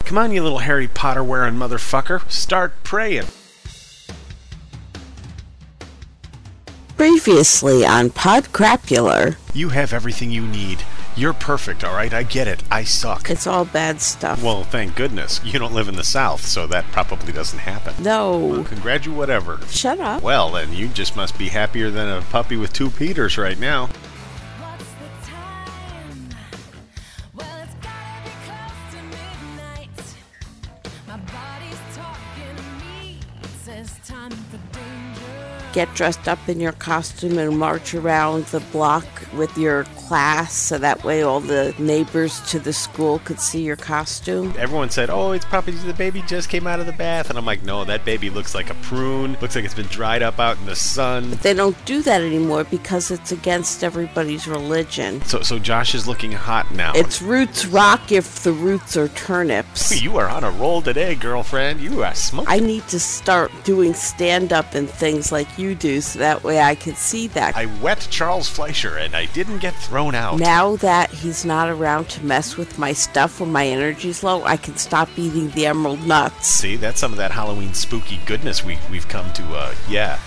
Come on, you little Harry Potter wearing motherfucker. Start praying. Previously on Podcrapular. You have everything you need. You're perfect, alright? I get it. I suck. It's all bad stuff. Well, thank goodness. You don't live in the South, so that probably doesn't happen. No. Well, whatever. Shut up. Well, then you just must be happier than a puppy with two Peters right now. Get dressed up in your costume and march around the block with your class so that way all the neighbors to the school could see your costume. Everyone said, oh, it's probably the baby just came out of the bath. And I'm like, no, that baby looks like a prune. Looks like it's been dried up out in the sun. But they don't do that anymore because it's against everybody's religion. So Josh is looking hot now. It's roots rock if the roots are turnips. You are on a roll today, girlfriend. You are smoking. I need to start doing stand-up and things like you do so that way I can see that. I wet Charles Fleischer and I didn't get thrown out. Now that he's not around to mess with my stuff when my energy's low, I can stop eating the emerald nuts. See, that's some of that Halloween spooky goodness we've come to, yeah.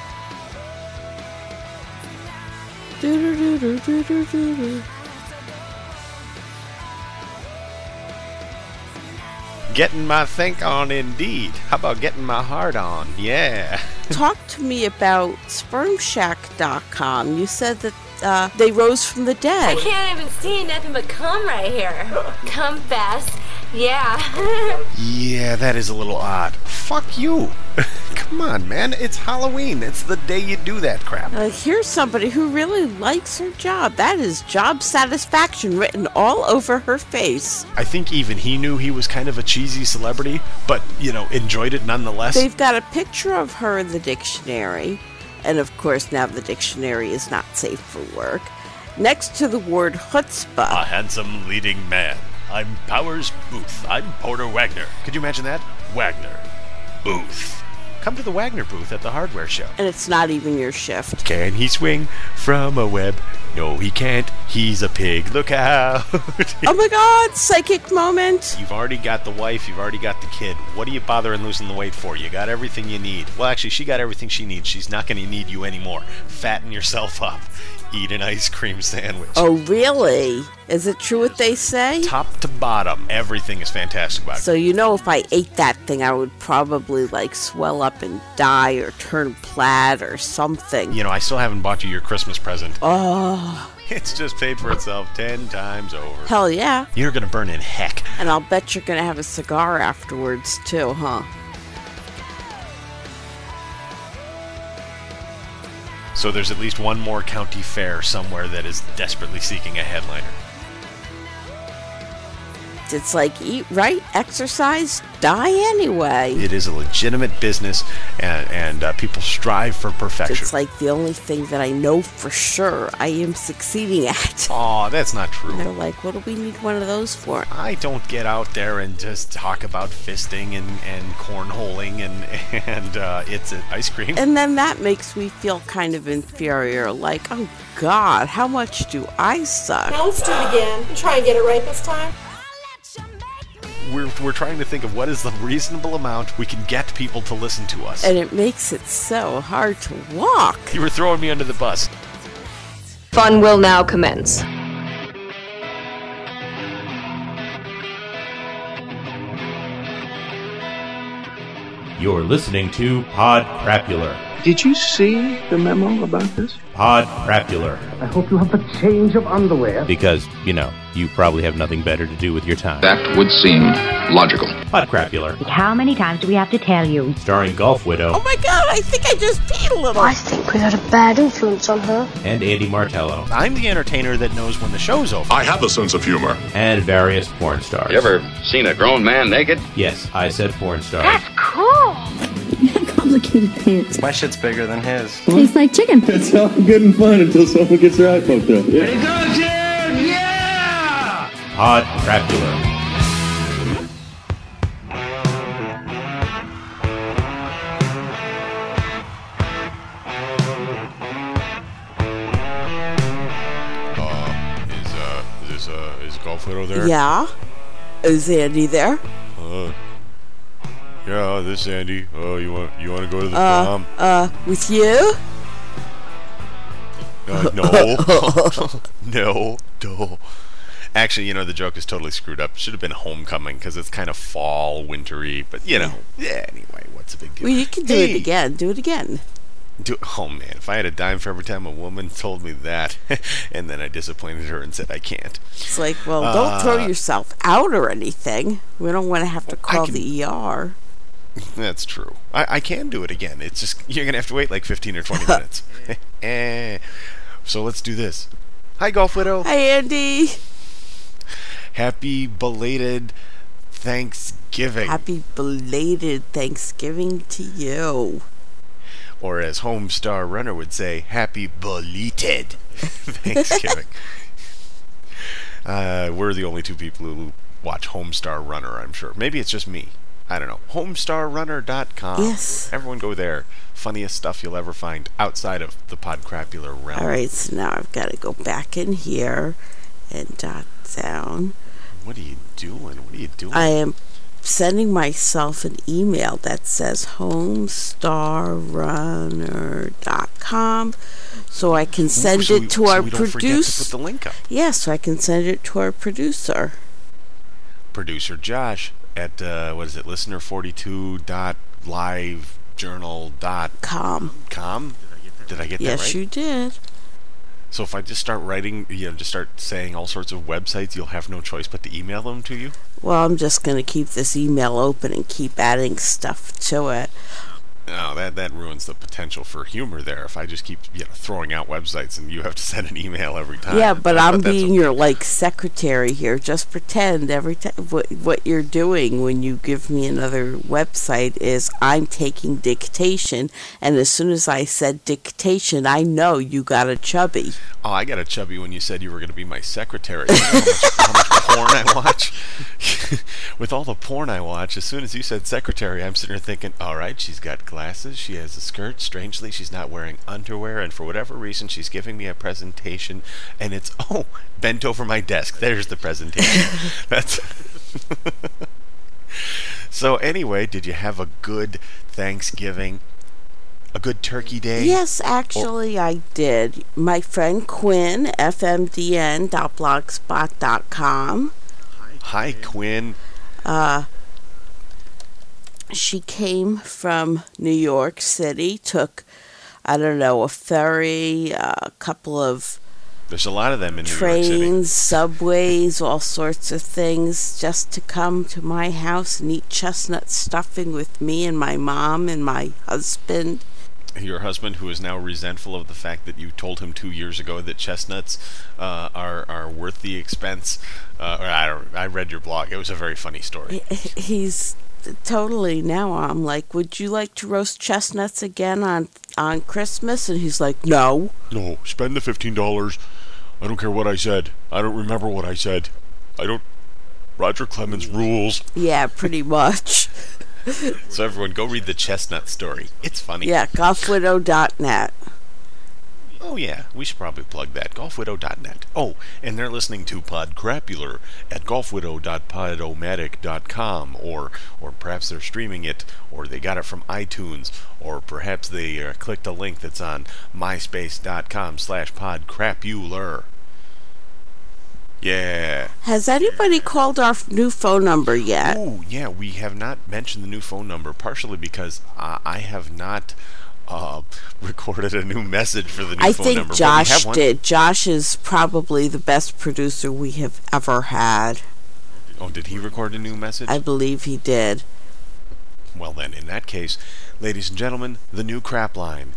Getting my think on, indeed. How about getting my heart on? Yeah. Talk to me about spermshack.com. You said that they rose from the dead. I can't even see nothing but cum right here. Cum fast. Yeah. Yeah, that is a little odd. Fuck you. Come on, man. It's Halloween. It's the day you do that crap. Here's somebody who really likes her job. That is job satisfaction written all over her face. I think even he knew he was kind of a cheesy celebrity, but, enjoyed it nonetheless. They've got a picture of her in the dictionary. And of course, now the dictionary is not safe for work. Next to the word chutzpah. A handsome leading man. I'm Powers Booth. I'm Porter Wagner. Could you imagine that? Wagner. Booth. Come to the Wagner booth at the hardware show. And it's not even your shift. Can he swing from a web? No, he can't. He's a pig. Look out. Oh my God, psychic moment. You've already got the wife. You've already got the kid. What are you bothering losing the weight for? You got everything you need. Well, actually, she got everything she needs. She's not going to need you anymore. Fatten yourself up. Eat an ice cream sandwich. Oh, really? Is it true what they say? Top to bottom, everything is fantastic about it. So if I ate that thing, I would probably swell up and die or turn plaid or something. I still haven't bought you your Christmas present. Oh. It's just paid for itself 10 times over. Hell yeah. You're gonna burn in heck. And I'll bet you're gonna have a cigar afterwards too, huh? So there's at least one more county fair somewhere that is desperately seeking a headliner. It's like eat right, exercise, die anyway. It is a legitimate business, and people strive for perfection. It's like the only thing that I know for sure I am succeeding at. Aw, that's not true. And they're like, what do we need one of those for? I don't get out there and just talk about fisting and cornholing and it's ice cream. And then that makes me feel kind of inferior, like, oh God, how much do I suck? Now let's do it again. Try and get it right this time. We're trying to think of what is the reasonable amount we can get people to listen to us. And it makes it so hard to walk. You were throwing me under the bus. Fun will now commence. You're listening to Podcrapular. Did you see the memo about this? Podcrapular. I hope you have the change of underwear. Because, you probably have nothing better to do with your time. That would seem logical. Podcrapular. How many times do we have to tell you? Starring Golf Widow. Oh my God, I think I just peed a little. I think we had a bad influence on her. And Andy Martello. I'm the entertainer that knows when the show's over. I have a sense of humor. And various porn stars. You ever seen a grown man naked? Yes, I said porn stars. That's cool. Complicated pants. My shit's bigger than his. Tastes like chicken. It's all good and fun until someone gets their eye poked up. Yeah. Ready, go, Jim! Yeah! Podcrapular. Is Golf Widow there? Yeah. Is Andy there? Yeah, this is Andy. Oh, you want to go to the prom? With you? No. No. Actually, the joke is totally screwed up. It should have been homecoming because it's kind of fall, wintry. But, Yeah, anyway, what's the big deal? Well, you can do it again. Do it again. Oh, man, if I had a dime for every time a woman told me that, and then I disappointed her and said I can't. It's like, well, don't throw yourself out or anything. We don't want to have to call the ER. That's true. I can do it again. It's just, you're going to have to wait like 15 or 20 minutes. So let's do this. Hi, Golf Widow. Hi, Andy. Happy belated Thanksgiving. Happy belated Thanksgiving to you. Or as Homestar Runner would say, happy belated Thanksgiving. We're the only two people who watch Homestar Runner, I'm sure. Maybe it's just me. I don't know. Homestarrunner.com. Yes. Everyone go there. Funniest stuff you'll ever find outside of the podcrapular realm. All right, so now I've got to go back in here and dot down. What are you doing? I am sending myself an email that says homestarrunner.com so I can send it to our producer. Forget to put the link up. Yeah, so I can send it to our producer. Producer Josh at, listener42.livejournal.com. Did I get that right? Yes, you did. So if I just start writing, just start saying all sorts of websites, you'll have no choice but to email them to you? Well, I'm just going to keep this email open and keep adding stuff to it. Oh, that ruins the potential for humor there. If I just keep throwing out websites and you have to send an email every time. Yeah, but I'm being your secretary here. Just pretend every time what you're doing when you give me another website is I'm taking dictation, and as soon as I said dictation, I know you got a chubby. Oh, I got a chubby when you said you were going to be my secretary. You know how much porn I watch? With all the porn I watch, as soon as you said secretary, I'm sitting there thinking, all right, she's got glasses, she has a skirt, strangely she's not wearing underwear, and for whatever reason she's giving me a presentation, and it's bent over my desk. There's the presentation. That's So anyway, did you have a good Thanksgiving? A good turkey day? Yes, actually I did. My friend Quinn, fmdn.blogspot.com. Hi, Quinn. She came from New York City, took, a ferry, a couple of There's a lot of them in trains, New York City. subways, all sorts of things, just to come to my house and eat chestnut stuffing with me and my mom and my husband. Your husband, who is now resentful of the fact that you told him 2 years ago that chestnuts are worth the expense. I read your blog. It was a very funny story. He's totally, now I'm like, would you like to roast chestnuts again on Christmas? And he's like, no. No, spend the $15. I don't care what I said. I don't remember what I said. Roger Clemens rules. Yeah, pretty much. So everyone, go read the chestnut story. It's funny. Yeah, golfwidow.net. Oh yeah, we should probably plug that. golfwidow.net. Oh, and they're listening to Podcrapular at golfwidow.podomatic.com, or perhaps they're streaming it, or they got it from iTunes, or perhaps they clicked a link that's on myspace.com/podcrapular. Yeah. Has anybody called our new phone number yet? Oh, yeah, we have not mentioned the new phone number, partially because I have not recorded a new message for the new phone number. I think Josh did. Josh is probably the best producer we have ever had. Oh, did he record a new message? I believe he did. Well then, in that case, ladies and gentlemen, the new crap line,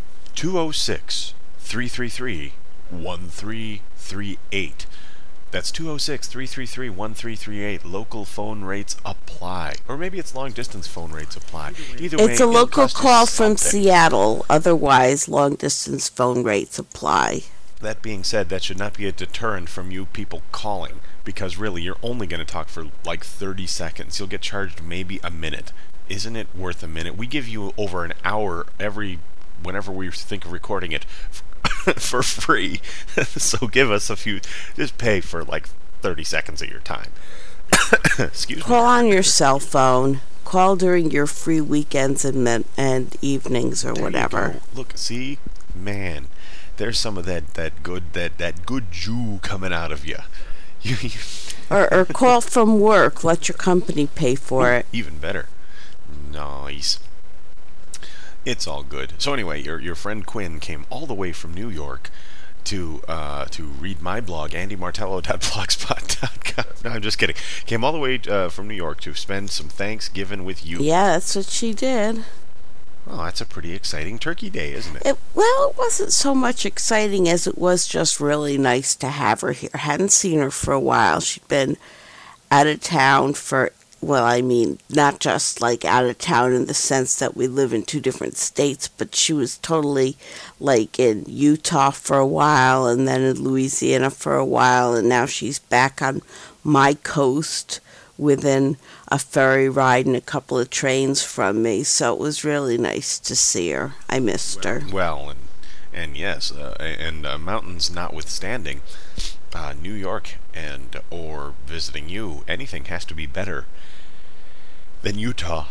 206-333-1338. That's 206-333-1338. Local phone rates apply. Or maybe it's long-distance phone rates apply. Either way, it's a local call from Seattle. Otherwise, long-distance phone rates apply. That being said, that should not be a deterrent from you people calling. Because really, you're only going to talk for like 30 seconds. You'll get charged maybe a minute. Isn't it worth a minute? We give you over an hour whenever we think of recording it for free. So give us a few, just pay for like 30 seconds of your time. Excuse me. Call on your cell phone. Call during your free weekends and evenings or There whatever. you go. Look, see, man, there's some of that good Jew coming out of you. Or call from work. Let your company pay for it. Even better. Nice. It's all good. So anyway, your friend Quinn came all the way from New York to read my blog, andymartello.blogspot.com. No, I'm just kidding. Came all the way from New York to spend some Thanksgiving with you. Yeah, that's what she did. Well, that's a pretty exciting turkey day, isn't it? Well, it wasn't so much exciting as it was just really nice to have her here. Hadn't seen her for a while. She'd been out of town for, well, I mean, not just like out of town in the sense that we live in two different states, but she was totally like in Utah for a while and then in Louisiana for a while, and now she's back on my coast within a ferry ride and a couple of trains from me, so it was really nice to see her. I missed her. Well, and yes, and mountains notwithstanding, New York or visiting you, anything has to be better than Utah.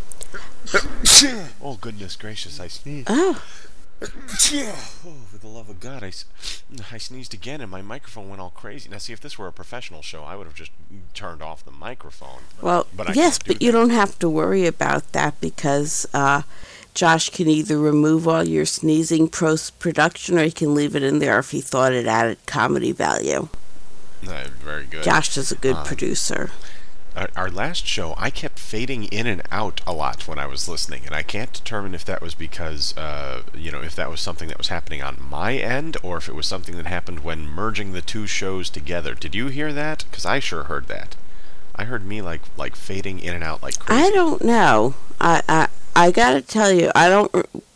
Oh, goodness gracious, I sneezed. Oh, for the love of God, I sneezed again and my microphone went all crazy. Now, see, if this were a professional show, I would have just turned off the microphone. well, But I yes, can't do but you that. don't have to worry about that because Josh can either remove all your sneezing post-production or he can leave it in there if he thought it added comedy value. Very good. Josh is a good producer. Our last show, I kept fading in and out a lot when I was listening, and I can't determine if that was because, if that was something that was happening on my end, or if it was something that happened when merging the two shows together. Did you hear that? Because I sure heard that. I heard me like fading in and out like crazy. I don't know. I gotta tell you, I don't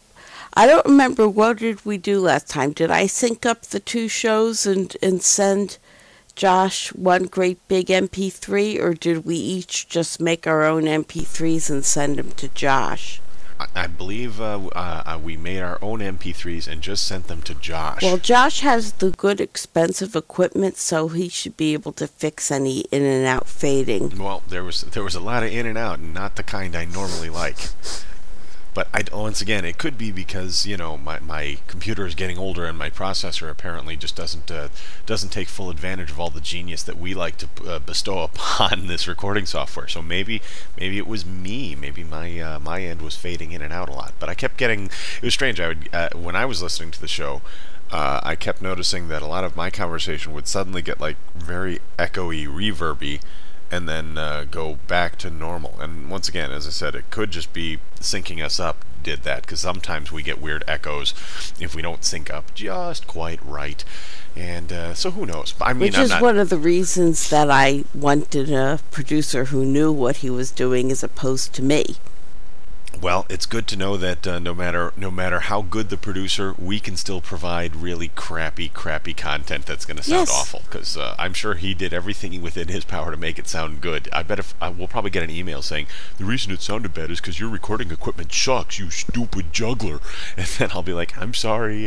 remember what did we do last time. Did I sync up the two shows and send Josh one great big MP3, or did we each just make our own MP3s and send them to Josh? I believe we made our own MP3s and just sent them to Josh. Well, Josh has the good expensive equipment, so he should be able to fix any in and out fading. Well, there was a lot of in and out, and not the kind I normally like. But once again, it could be because my computer is getting older and my processor apparently just doesn't take full advantage of all the genius that we like to bestow upon this recording software. So maybe it was me. Maybe my end was fading in and out a lot. But I kept getting. It was strange. I would when I was listening to the show, I kept noticing that a lot of my conversation would suddenly get like very echoey, reverby, and then go back to normal. And once again, as I said, it could just be syncing us up did that, because sometimes we get weird echoes if we don't sync up just quite right. And so who knows? I mean, Which is one of the reasons that I wanted a producer who knew what he was doing as opposed to me. Well, it's good to know that no matter how good the producer, we can still provide really crappy content that's going to sound awful. Because I'm sure he did everything within his power to make it sound good. I bet we'll probably get an email saying the reason it sounded bad is because your recording equipment sucks, you stupid juggler. And then I'll be like, I'm sorry.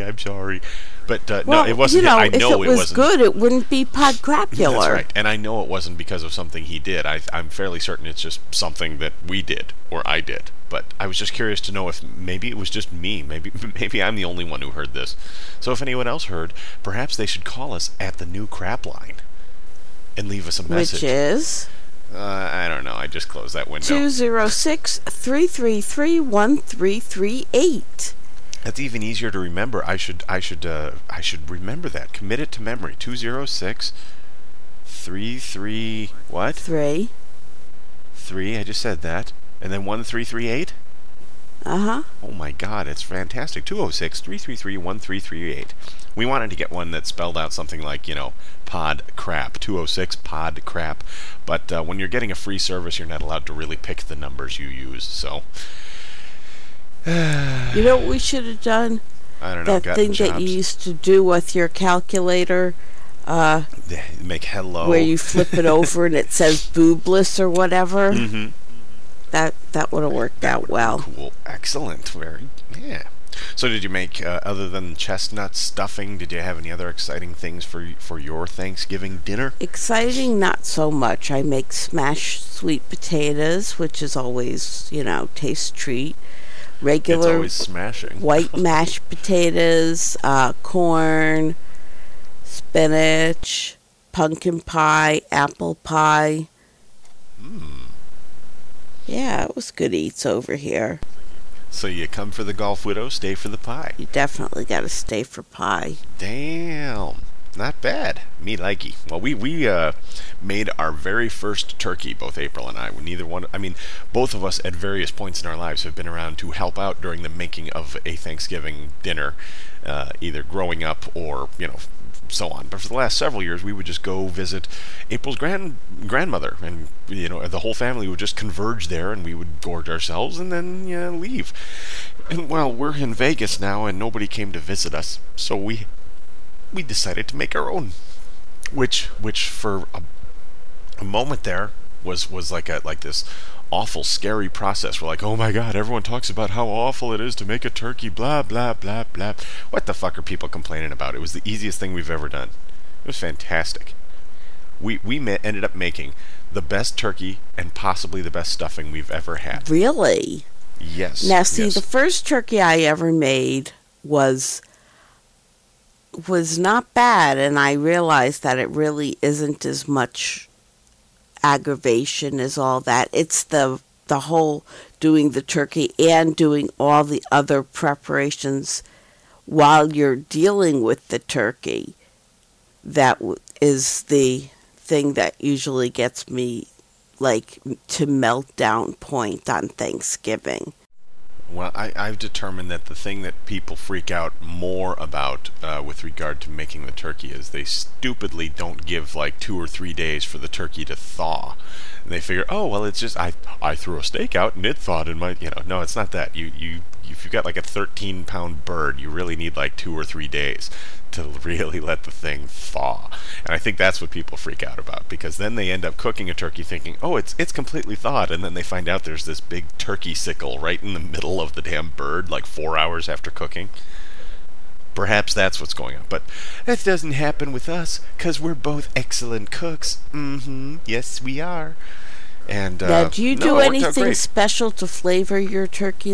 But no, it wasn't. I know if it was good, it wouldn't be podcrapular. That's right, and I know it wasn't because of something he did. I'm fairly certain it's just something that we did or I did. But I was just curious to know if maybe it was just me. Maybe I'm the only one who heard this. So if anyone else heard, perhaps they should call us at the new crap line and leave us a message. Which is? I don't know. I just closed that window. 206-333-1338. That's even easier to remember. I should remember that. Commit it to memory. 206-33 what? 3. I just said that. And then 1338? Uh-huh. Oh my God, it's fantastic. 206-333-1338. We wanted to get one that spelled out something like, pod crap. 206 pod crap. But when you're getting a free service, you're not allowed to really pick the numbers you use. So you know what we should have done? I don't know. That thing that you used to do with your calculator. Make hello. Where you flip it over and it says boobless or whatever. Mm-hmm. That would have worked out well. Cool. Excellent. Yeah. So did you make, other than chestnut stuffing, did you have any other exciting things for your Thanksgiving dinner? Exciting, not so much. I make smashed sweet potatoes, which is always, taste treat. Regular It's always smashing. white mashed potatoes, corn, spinach, pumpkin pie, apple pie. Yeah, it was good eats over here. So you come for the Golf Widow, stay for the pie. You definitely got to stay for pie. Damn. Not bad. Me likey. Well, we made our very first turkey, both April and I. Both of us at various points in our lives have been around to help out during the making of a Thanksgiving dinner, either growing up or, so on. But for the last several years, we would just go visit April's grandmother, and the whole family would just converge there, and we would gorge ourselves and then leave. And well, we're in Vegas now, and nobody came to visit us, so we decided to make our own, which for a moment there was like this awful, scary process. We're like, oh my god, everyone talks about how awful it is to make a turkey, blah blah blah blah. What the fuck are people complaining about? It was the easiest thing we've ever done. It was fantastic. We ended up making the best turkey and possibly the best stuffing we've ever had. Really? Yes. Now, see, yes. The first turkey I ever made was not bad, and I realized that it really isn't as much aggravation as all that. It's the whole doing the turkey and doing all the other preparations while you're dealing with the turkey that is the thing that usually gets me to meltdown point on Thanksgiving. Well, I've determined that the thing that people freak out more about with regard to making the turkey is they stupidly don't give 2 or 3 days for the turkey to thaw. And they figure, oh, well, it's just, I threw a steak out and it thawed in my, no, it's not that. If you've got a 13-pound bird, you really need 2 or 3 days to really let the thing thaw. And I think that's what people freak out about, because then they end up cooking a turkey thinking, oh, it's completely thawed, and then they find out there's this big turkey sickle right in the middle of the damn bird 4 hours after cooking. Perhaps that's what's going on, but that doesn't happen with us, because we're both excellent cooks. Yes, we are. And now, do you do anything special to flavor your turkey?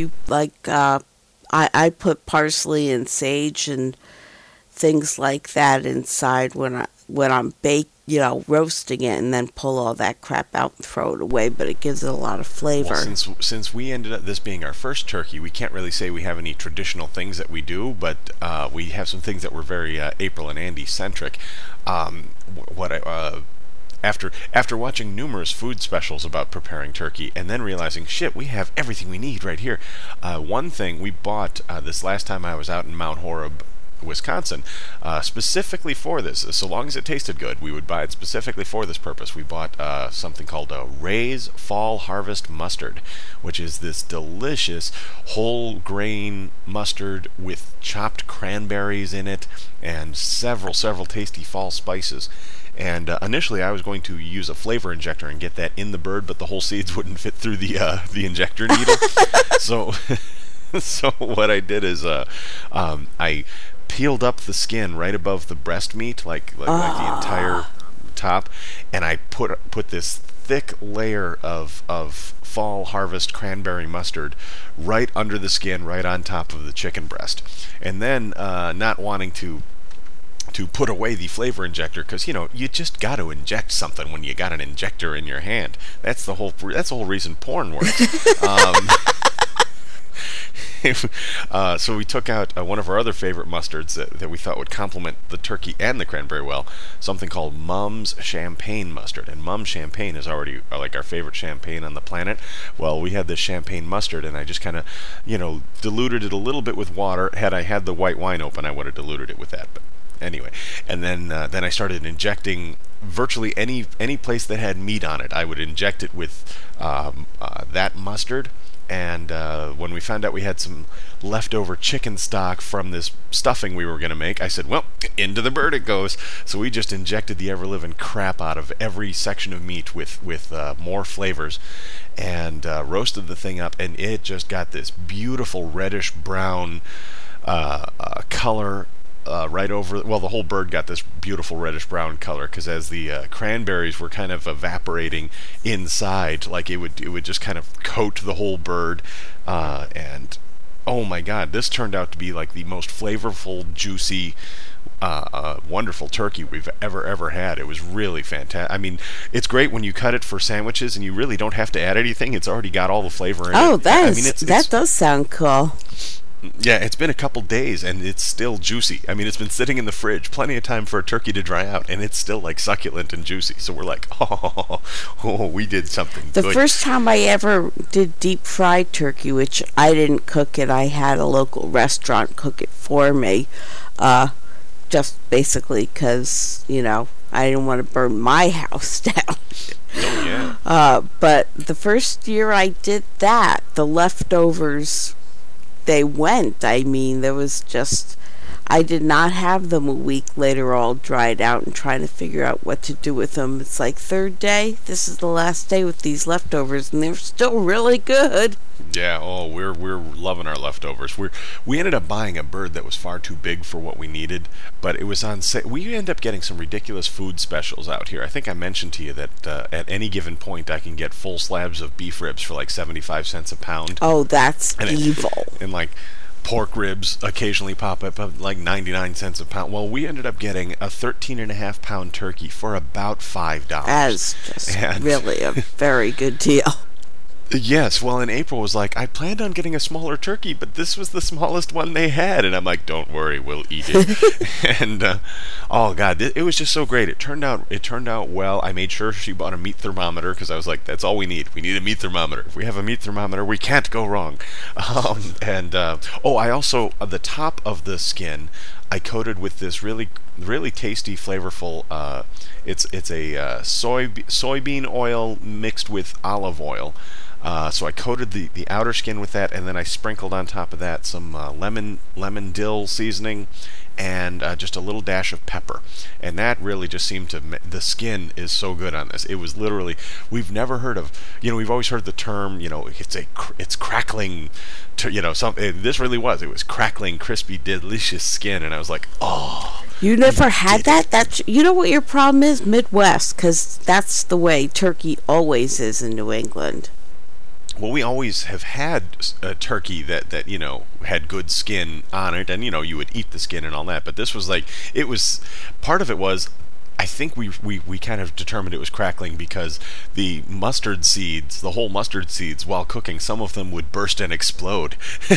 I put parsley and sage and things like that inside when I'm roasting it, and then pull all that crap out and throw it away, but it gives it a lot of flavor. Well, since we ended up this being our first turkey, we can't really say we have any traditional things that we do, but we have some things that were very April and Andy centric. After watching numerous food specials about preparing turkey, and then realizing, shit, we have everything we need right here. One thing we bought this last time I was out in Mount Horeb, Wisconsin, specifically for this. So long as it tasted good, we would buy it specifically for this purpose. We bought something called Ray's Fall Harvest Mustard, which is this delicious whole grain mustard with chopped cranberries in it and several tasty fall spices. And initially I was going to use a flavor injector and get that in the bird, but the whole seeds wouldn't fit through the injector needle. So what I did is I peeled up the skin right above the breast meat, like the entire top, and I put this thick layer of fall harvest cranberry mustard right under the skin, right on top of the chicken breast. And then not wanting to put away the flavor injector, because you just got to inject something when you got an injector in your hand. That's the whole reason porn works. So we took out one of our other favorite mustards that we thought would complement the turkey and the cranberry well, something called Mum's Champagne Mustard. And Mum's Champagne is already our favorite champagne on the planet. Well, we had this champagne mustard, and I just kind of, diluted it a little bit with water. Had I had the white wine open, I would have diluted it with that. But anyway, and then I started injecting virtually any place that had meat on it. I would inject it with that mustard. And when we found out we had some leftover chicken stock from this stuffing we were going to make, I said, well, into the bird it goes. So we just injected the ever-living crap out of every section of meat with more flavors, and roasted the thing up, and it just got this beautiful reddish-brown color right over. Well, the whole bird got this beautiful reddish-brown color, because as the cranberries were kind of evaporating inside, like it would just kind of coat the whole bird, and oh my God, this turned out to be like the most flavorful, juicy, wonderful turkey we've ever had. It was really fantastic. I mean, it's great when you cut it for sandwiches and you really don't have to add anything. It's already got all the flavor in it. Oh, that does sound cool. Yeah, it's been a couple days and it's still juicy. I mean, it's been sitting in the fridge, plenty of time for a turkey to dry out, and it's still like succulent and juicy. So we're like, oh, we did something good. The first time I ever did deep fried turkey, which I didn't cook it, I had a local restaurant cook it for me, just basically because, you know, I didn't want to burn my house down. Oh, yeah. But the first year I did that, the leftovers, they went. I mean, there was just, I did not have them a week later all dried out and trying to figure out what to do with them. It's like third day, this is the last day with these leftovers, and they're still really good. Yeah, oh, we're loving our leftovers. We ended up buying a bird that was far too big for what we needed, but it was on sale. We end up getting some ridiculous food specials out here. I think I mentioned to you that at any given point I can get full slabs of beef ribs for like 75 cents a pound. Oh, that's evil. And like pork ribs occasionally pop up at like 99 cents a pound. Well, we ended up getting a 13.5 pound turkey for about $5. That's just really a very good deal. Yes, well, in April was like, I planned on getting a smaller turkey, but this was the smallest one they had. And I'm like, don't worry, we'll eat it. And, oh, God, it was just so great. It turned out well. I made sure she bought a meat thermometer, because I was like, that's all we need. We need a meat thermometer. If we have a meat thermometer, we can't go wrong. I also, the top of the skin, I coated with this really tasty, flavorful, it's a soybean oil mixed with olive oil. So I coated the outer skin with that, and then I sprinkled on top of that some lemon dill seasoning and just a little dash of pepper. And that really just seemed to... The skin is so good on this. It was literally... We've never heard of... You know, we've always heard the term, you know, it's crackling... this really was. It was crackling, crispy, delicious skin, and I was like, oh... You never had that? You know what your problem is? Midwest, because that's the way turkey always is in New England. Well, we always have had a turkey that you know had good skin on it, and you know you would eat the skin and all that. But this was like, it was, part of it was, I think we kind of determined it was crackling because the mustard seeds, the whole mustard seeds, while cooking, some of them would burst and explode.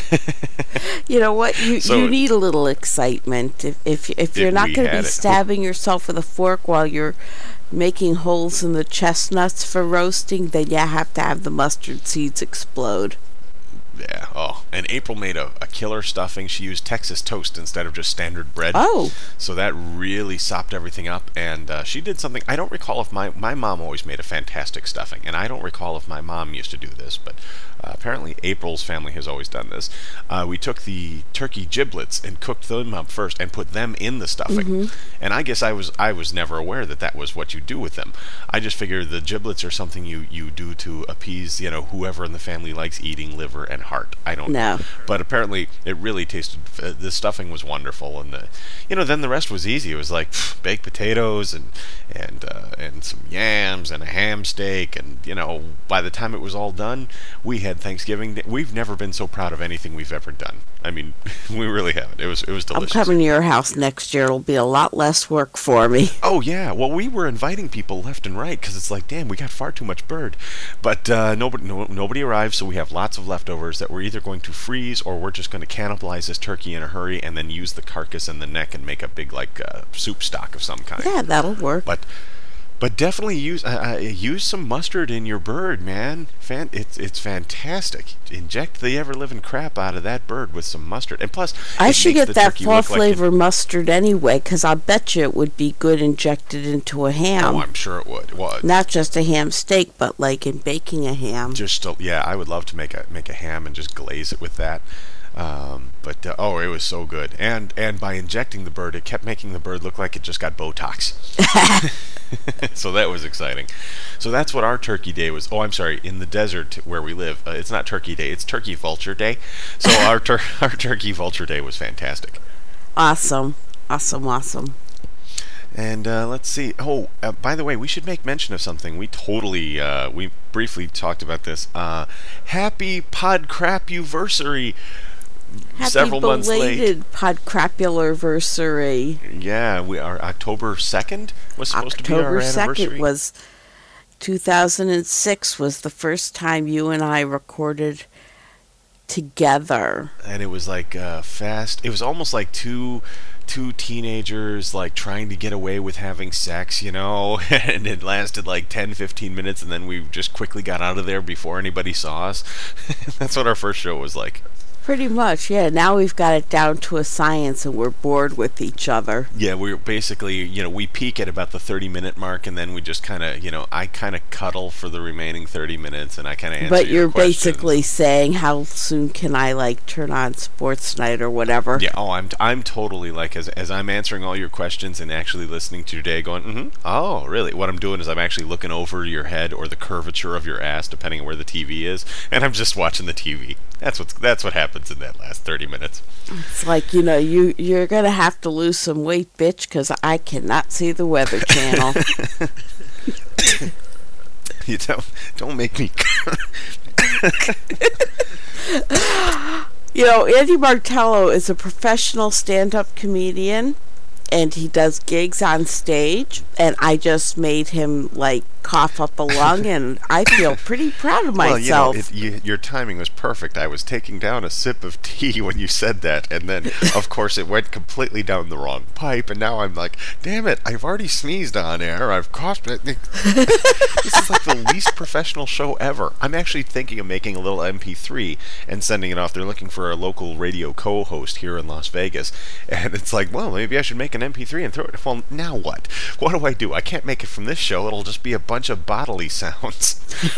You know what? You need a little excitement. If you're not going to be stabbing yourself with a fork while you're making holes in the chestnuts for roasting, then you have to have the mustard seeds explode. Yeah. Oh, and April made a killer stuffing. She used Texas toast instead of just standard bread. Oh. So that really sopped everything up. And she did something. I don't recall if my mom always made a fantastic stuffing, and I don't recall if my mom used to do this, but apparently April's family has always done this. We took the turkey giblets and cooked them up first and put them in the stuffing. Mm-hmm. And I guess I was never aware that was what you do with them. I just figured the giblets are something you do to appease, you know, whoever in the family likes eating liver and heart. I don't know. But apparently it really tasted, the stuffing was wonderful, and then the rest was easy. It was like baked potatoes and some yams and a ham steak, and you know, by the time it was all done, we had Thanksgiving. We've never been so proud of anything we've ever done. I mean, we really haven't. It was delicious. I'm coming to your house next year. It'll be a lot less work for me. Oh yeah. Well, we were inviting people left and right because it's like, damn, we got far too much bird. But nobody arrived, so we have lots of leftovers that we're either going to freeze or we're just going to cannibalize this turkey in a hurry and then use the carcass and the neck and make a big soup stock of some kind. Yeah, that'll work. But But definitely use some mustard in your bird, man. It's fantastic. Inject the ever-living crap out of that bird with some mustard. And plus, I should get that fall like flavor mustard anyway, because I bet you it would be good injected into a ham. Oh, I'm sure it would. Well, not just a ham steak, but like in baking a ham. I would love to make a ham and just glaze it with that. It was so good. And by injecting the bird, it kept making the bird look like it just got Botox. So that was exciting. So that's what our Turkey Day was. Oh, I'm sorry. In the desert where we live, it's not Turkey Day. It's Turkey Vulture Day. So our Turkey Vulture Day was fantastic. Awesome. And let's see. Oh, by the way, we should make mention of something. We briefly talked about this. Happy Podcrapuversary. Several months late. Happy belated Podcrapularversary. Yeah, we are. October 2nd was supposed to be our anniversary. October 2nd was 2006 was the first time you and I recorded together. And it was like fast. It was almost like two teenagers like trying to get away with having sex, and it lasted like 10-15 minutes, and then we just quickly got out of there before anybody saw us. That's what our first show was like. Pretty much, yeah. Now we've got it down to a science, and we're bored with each other. Yeah, we're basically, we peak at about the 30-minute mark, and then we just kind of, I kind of cuddle for the remaining 30 minutes, and I kind of answer But you're your questions. Basically saying, how soon can I, turn on Sports Night or whatever? Yeah, I'm totally, as I'm answering all your questions and actually listening to your day going, oh, really? What I'm doing is I'm actually looking over your head or the curvature of your ass, depending on where the TV is, and I'm just watching the TV. That's what happens in that last 30 minutes. It's like, you're going to have to lose some weight, bitch, because I cannot see the Weather Channel. You don't make me... Andy Martello is a professional stand-up comedian, and he does gigs on stage, and I just made him, cough up a lung, and I feel pretty proud of myself. Well, your timing was perfect. I was taking down a sip of tea when you said that, and then, of course, it went completely down the wrong pipe, and now I'm like, damn it, I've already sneezed on air, I've coughed. This is like the least professional show ever. I'm actually thinking of making a little MP3 and sending it off. They're looking for a local radio co-host here in Las Vegas, and it's like, well, maybe I should make an MP3 and throw it. Well, now what? What do I do? I can't make it from this show. It'll just be a bunch of bodily sounds.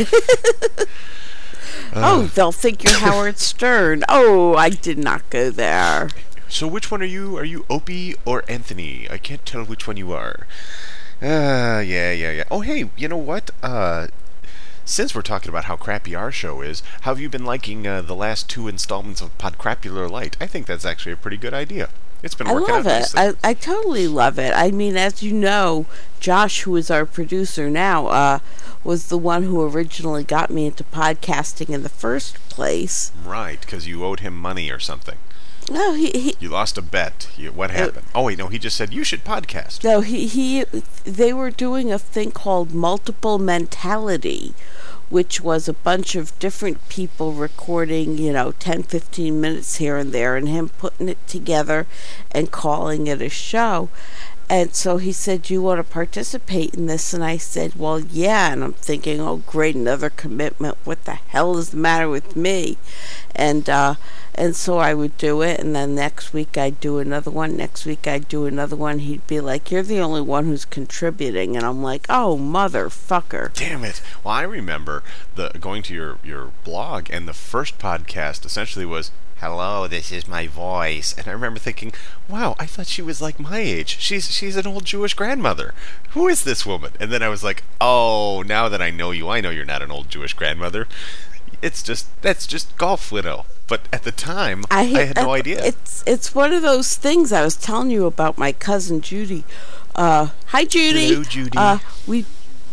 They'll think you're Howard Stern. Oh, I did not go there. So which one are you? Are you Opie or Anthony? I can't tell which one you are. Yeah. Oh, hey, you know what? Since we're talking about how crappy our show is, how have you been liking the last 2 installments of Podcrapular Light? I think that's actually a pretty good idea. It's been working out nicely. I love it. I totally love it. I mean, as you know, Josh, who is our producer now, was the one who originally got me into podcasting in the first place. Right, because you owed him money or something. No, you lost a bet. What happened? Oh wait, no, he just said you should podcast. No, they were doing a thing called Multiple Mentality, which was a bunch of different people recording, 10-15 minutes here and there, and him putting it together and calling it a show. And so he said, you want to participate in this? And I said, well, yeah. And I'm thinking, oh, great, another commitment. What the hell is the matter with me? And so I would do it, and then next week I'd do another one. Next week I'd do another one. He'd be like, you're the only one who's contributing. And I'm like, oh, motherfucker. Damn it. Well, I remember going to your blog, and the first podcast essentially was, hello, this is my voice. And I remember thinking, wow, I thought she was like my age. She's an old Jewish grandmother. Who is this woman? And then I was like, oh, now that I know you, I know you're not an old Jewish grandmother. That's just Golf Widow. But at the time, I had no idea. It's one of those things I was telling you about my cousin Judy. Hi, Judy. Hello, Judy.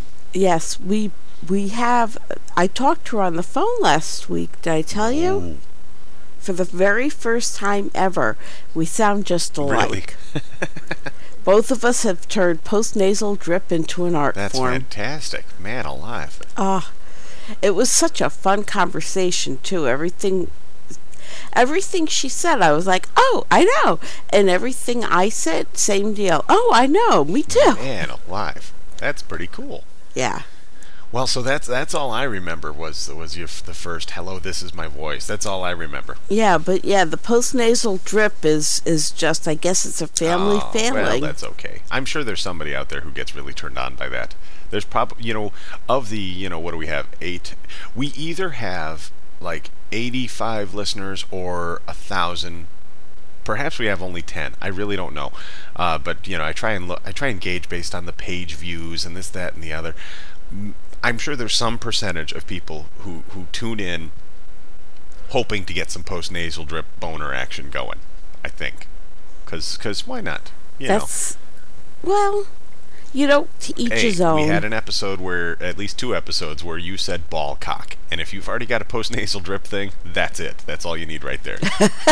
We have. I talked to her on the phone last week. Did I tell you? Ooh. For the very first time ever, we sound just alike. Really? Both of us have turned post-nasal drip into an art form. That's fantastic. Man alive. It was such a fun conversation, too. Everything she said, I was like, oh, I know. And everything I said, same deal. Oh, I know. Me too. Man alive. That's pretty cool. Yeah. Well, so that's all I remember was the first "Hello, this is my voice." That's all I remember. Yeah, but yeah, the postnasal drip is just, I guess it's a family failing. Well, that's okay. I'm sure there's somebody out there who gets really turned on by that. There's probably, of the, what do we have? 8. We either have like 85 listeners or 1,000. Perhaps we have only 10. I really don't know. But I try and gauge based on the page views and this, that, and the other. I'm sure there's some percentage of people who tune in hoping to get some post-nasal drip boner action going, I think. Because why not? Well, to each his own. We had an episode at least 2 episodes where you said ball cock. And if you've already got a post-nasal drip thing, that's it. That's all you need right there.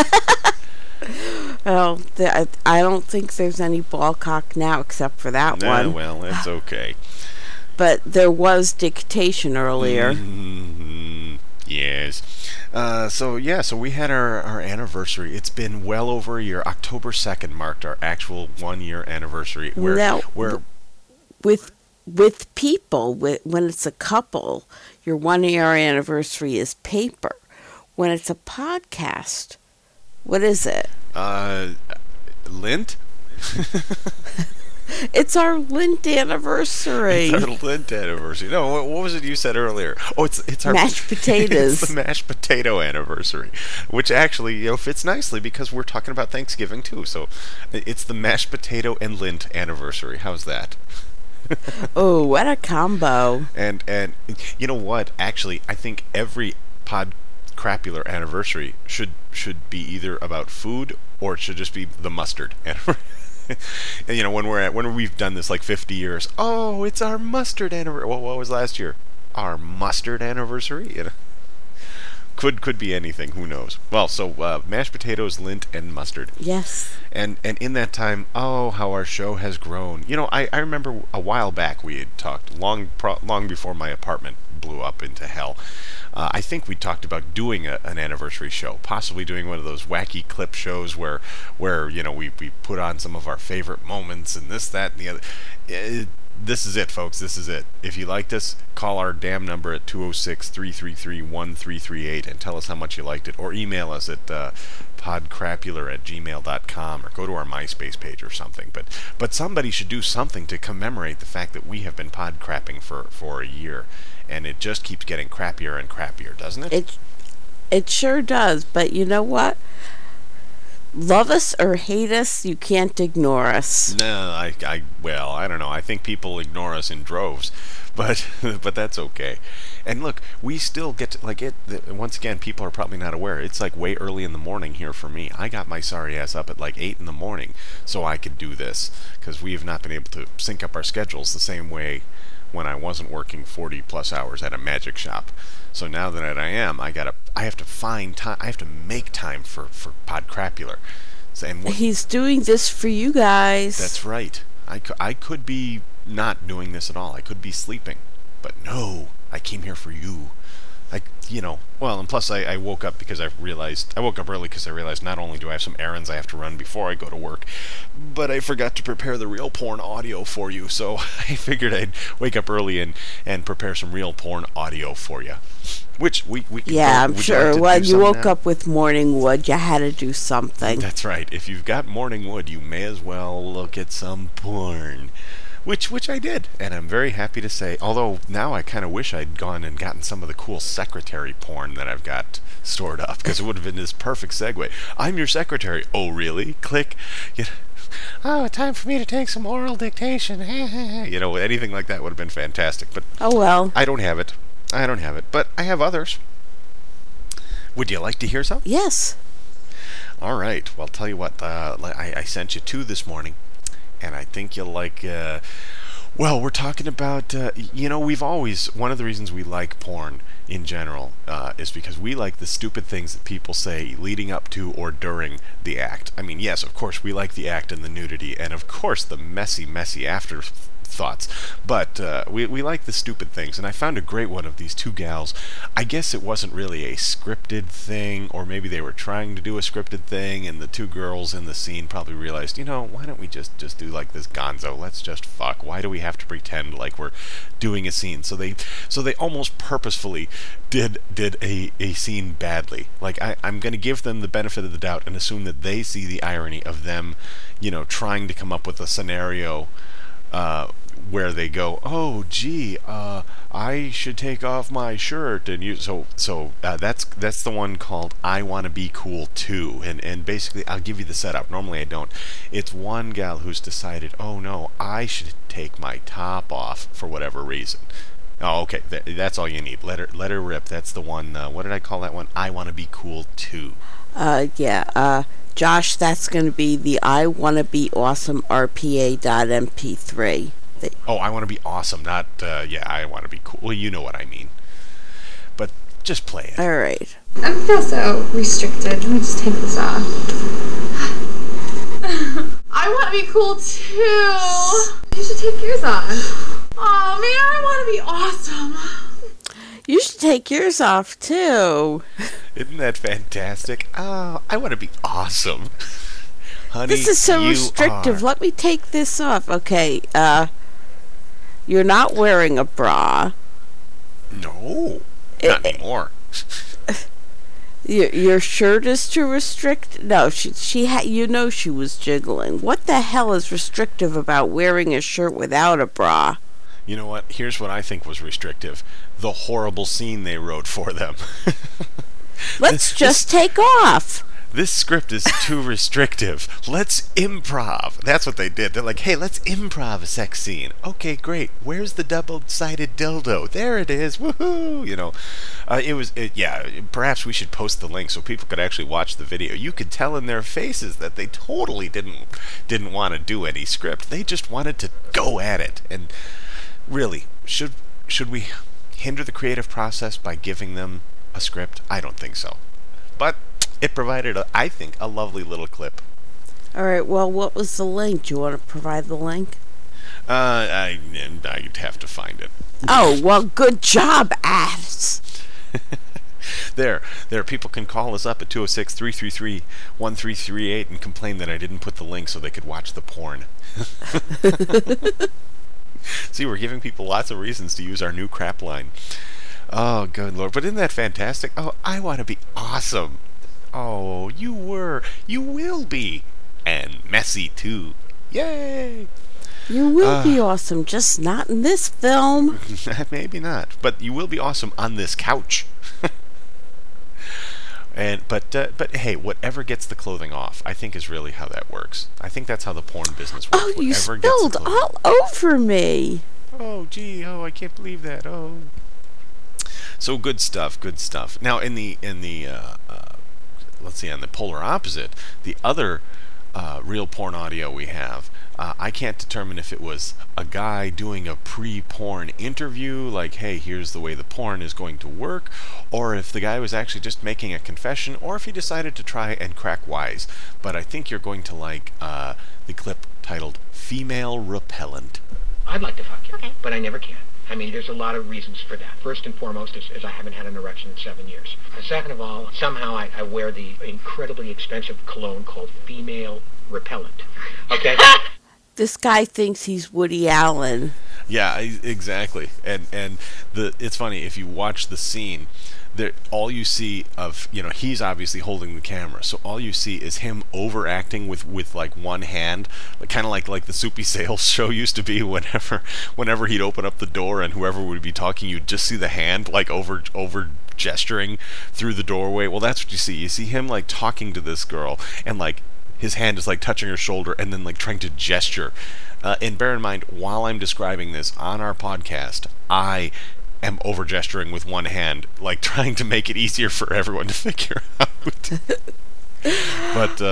Well, I don't think there's any ball cock now except for that one. Well, that's okay. But there was dictation earlier. Mm-hmm. Yes. So we had our anniversary. It's been well over a year. October 2nd marked our actual 1-year anniversary. With people, when it's a couple, your 1-year anniversary is paper. When it's a podcast, what is it? Lint? It's our Lint anniversary. It's our Lint anniversary. No, what was it you said earlier? Oh, it's our mashed potatoes. It's the mashed potato anniversary, which actually fits nicely because we're talking about Thanksgiving too. So it's the mashed potato and Lint anniversary. How's that? Oh, what a combo! And you know what? Actually, I think every Podcrapular anniversary should be either about food or it should just be the mustard anniversary. And when we've done this like 50 years, oh, it's our mustard anniversary. Well, what was last year? Our mustard anniversary. Could be anything. Who knows? Well, so mashed potatoes, Lint, and mustard. Yes. And in that time, oh, how our show has grown. I remember a while back we had talked long before my apartment blew up into hell. I think we talked about doing an anniversary show, possibly doing one of those wacky clip shows where we put on some of our favorite moments and this, that, and the other. This is it, folks. This is it. If you liked us, call our damn number at 206-333-1338 and tell us how much you liked it, or email us at podcrapular@gmail.com, or go to our MySpace page or something. But somebody should do something to commemorate the fact that we have been podcrapping for a year. And it just keeps getting crappier and crappier, doesn't it? It sure does. But you know what? Love us or hate us, you can't ignore us. No, I don't know. I think people ignore us in droves, but that's okay. And look, we still get to, once again, people are probably not aware. It's like way early in the morning here for me. I got my sorry ass up at like 8 in the morning so I could do this, because we have not been able to sync up our schedules the same way when I wasn't working 40 plus hours at a magic shop. So now that I am, I have to find time. I have to make time for Podcrapular. He's doing this for you guys. That's right. I could be not doing this at all. I could be sleeping, but no, I came here for you. And plus I woke up because I woke up early because I realized not only do I have some errands I have to run before I go to work, but I forgot to prepare the real porn audio for you, so I figured I'd wake up early and prepare some real porn audio for you. Which we can yeah, go, I'm sure. Like you woke now? Up with morning wood, you had to do something. That's right. If you've got morning wood, you may as well look at some porn. Which I did, and I'm very happy to say, although now I kind of wish I'd gone and gotten some of the cool secretary porn that I've got stored up, because it would have been this perfect segue. I'm your secretary. Oh, really? Click. Oh, time for me to take some oral dictation. Anything like that would have been fantastic. But oh well. I don't have it. But I have others. Would you like to hear some? Yes. All right. Well, tell you what. I sent you 2 this morning. And I think you'll like, we're talking about, we've always, one of the reasons we like porn in general is because we like the stupid things that people say leading up to or during the act. I mean, yes, of course, we like the act and the nudity, and of course the messy after thoughts. But we like the stupid things, and I found a great one of these two gals. I guess it wasn't really a scripted thing, or maybe they were trying to do a scripted thing, and the two girls in the scene probably realized, why don't we just do like this gonzo? Let's just fuck. Why do we have to pretend like we're doing a scene? So they almost purposefully did a scene badly. Like, I'm going to give them the benefit of the doubt and assume that they see the irony of them, trying to come up with a scenario where they go, oh gee, I should take off my shirt, and that's the one called I Want to Be Cool Too, and basically I'll give you the setup. Normally I don't. It's one gal who's decided, oh no, I should take my top off for whatever reason. Oh, okay, that's all you need. Let her rip. That's the one. What did I call that one? I Want to Be Cool Too. Josh, that's going to be the I Want to Be Awesome RPA.mp3. I want to be awesome, not, I want to be cool. Well, you know what I mean. But just play it. All right. I feel so restricted. Let me just take this off. I want to be cool, too. You should take yours off. Oh, man, I want to be awesome. You should take yours off, too. Isn't that fantastic? Oh, I want to be awesome. Honey, this is so restrictive. Let me take this off. Okay, you're not wearing a bra. No, not anymore. Your shirt is too restrict. No, she had. She was jiggling. What the hell is restrictive about wearing a shirt without a bra? You know what? Here's what I think was restrictive: the horrible scene they wrote for them. Let's just take off. This script is too restrictive. Let's improv. That's what they did. They're like, hey, let's improv a sex scene. Okay, great. Where's the double-sided dildo? There it is. Woohoo! Perhaps we should post the link so people could actually watch the video. You could tell in their faces that they totally didn't want to do any script. They just wanted to go at it. And really, should we hinder the creative process by giving them a script? I don't think so. But it provided, I think, a lovely little clip. All right, well, what was the link? Do you want to provide the link? I'd have to find it. Oh, well, good job, ass. There, people can call us up at 206-333-1338 and complain that I didn't put the link so they could watch the porn. See, we're giving people lots of reasons to use our new crap line. Oh, good Lord. But isn't that fantastic? Oh, I want to be awesome. Oh, you will be. And messy, too. Yay! You will be awesome, just not in this film. Maybe not. But you will be awesome on this couch. But hey, whatever gets the clothing off, I think is really how that works. I think that's how the porn business works. Oh, you spilled all over me. Oh, gee, I can't believe that. Oh. So good stuff. Now in the let's see, on the polar opposite, the other real porn audio we have, I can't determine if it was a guy doing a pre-porn interview, like, hey, here's the way the porn is going to work, or if the guy was actually just making a confession, or if he decided to try and crack wise. But I think you're going to like the clip titled Female Repellent. I'd like to fuck you, but I never can. I mean, there's a lot of reasons for that. First and foremost is I haven't had an erection in 7 years. Second of all, somehow I wear the incredibly expensive cologne called Female Repellent. Okay? This guy thinks he's Woody Allen. Yeah, exactly. And it's funny, if you watch the scene, all you see of, he's obviously holding the camera, so all you see is him overacting with like one hand, kind of like the Soupy Sales show used to be. Whenever he'd open up the door and whoever would be talking, you'd just see the hand like over gesturing through the doorway. Well, that's what you see. You see him like talking to this girl, and like his hand is like touching her shoulder and then like trying to gesture. And bear in mind, while I'm describing this on our podcast, I am over gesturing with one hand, like trying to make it easier for everyone to figure out. But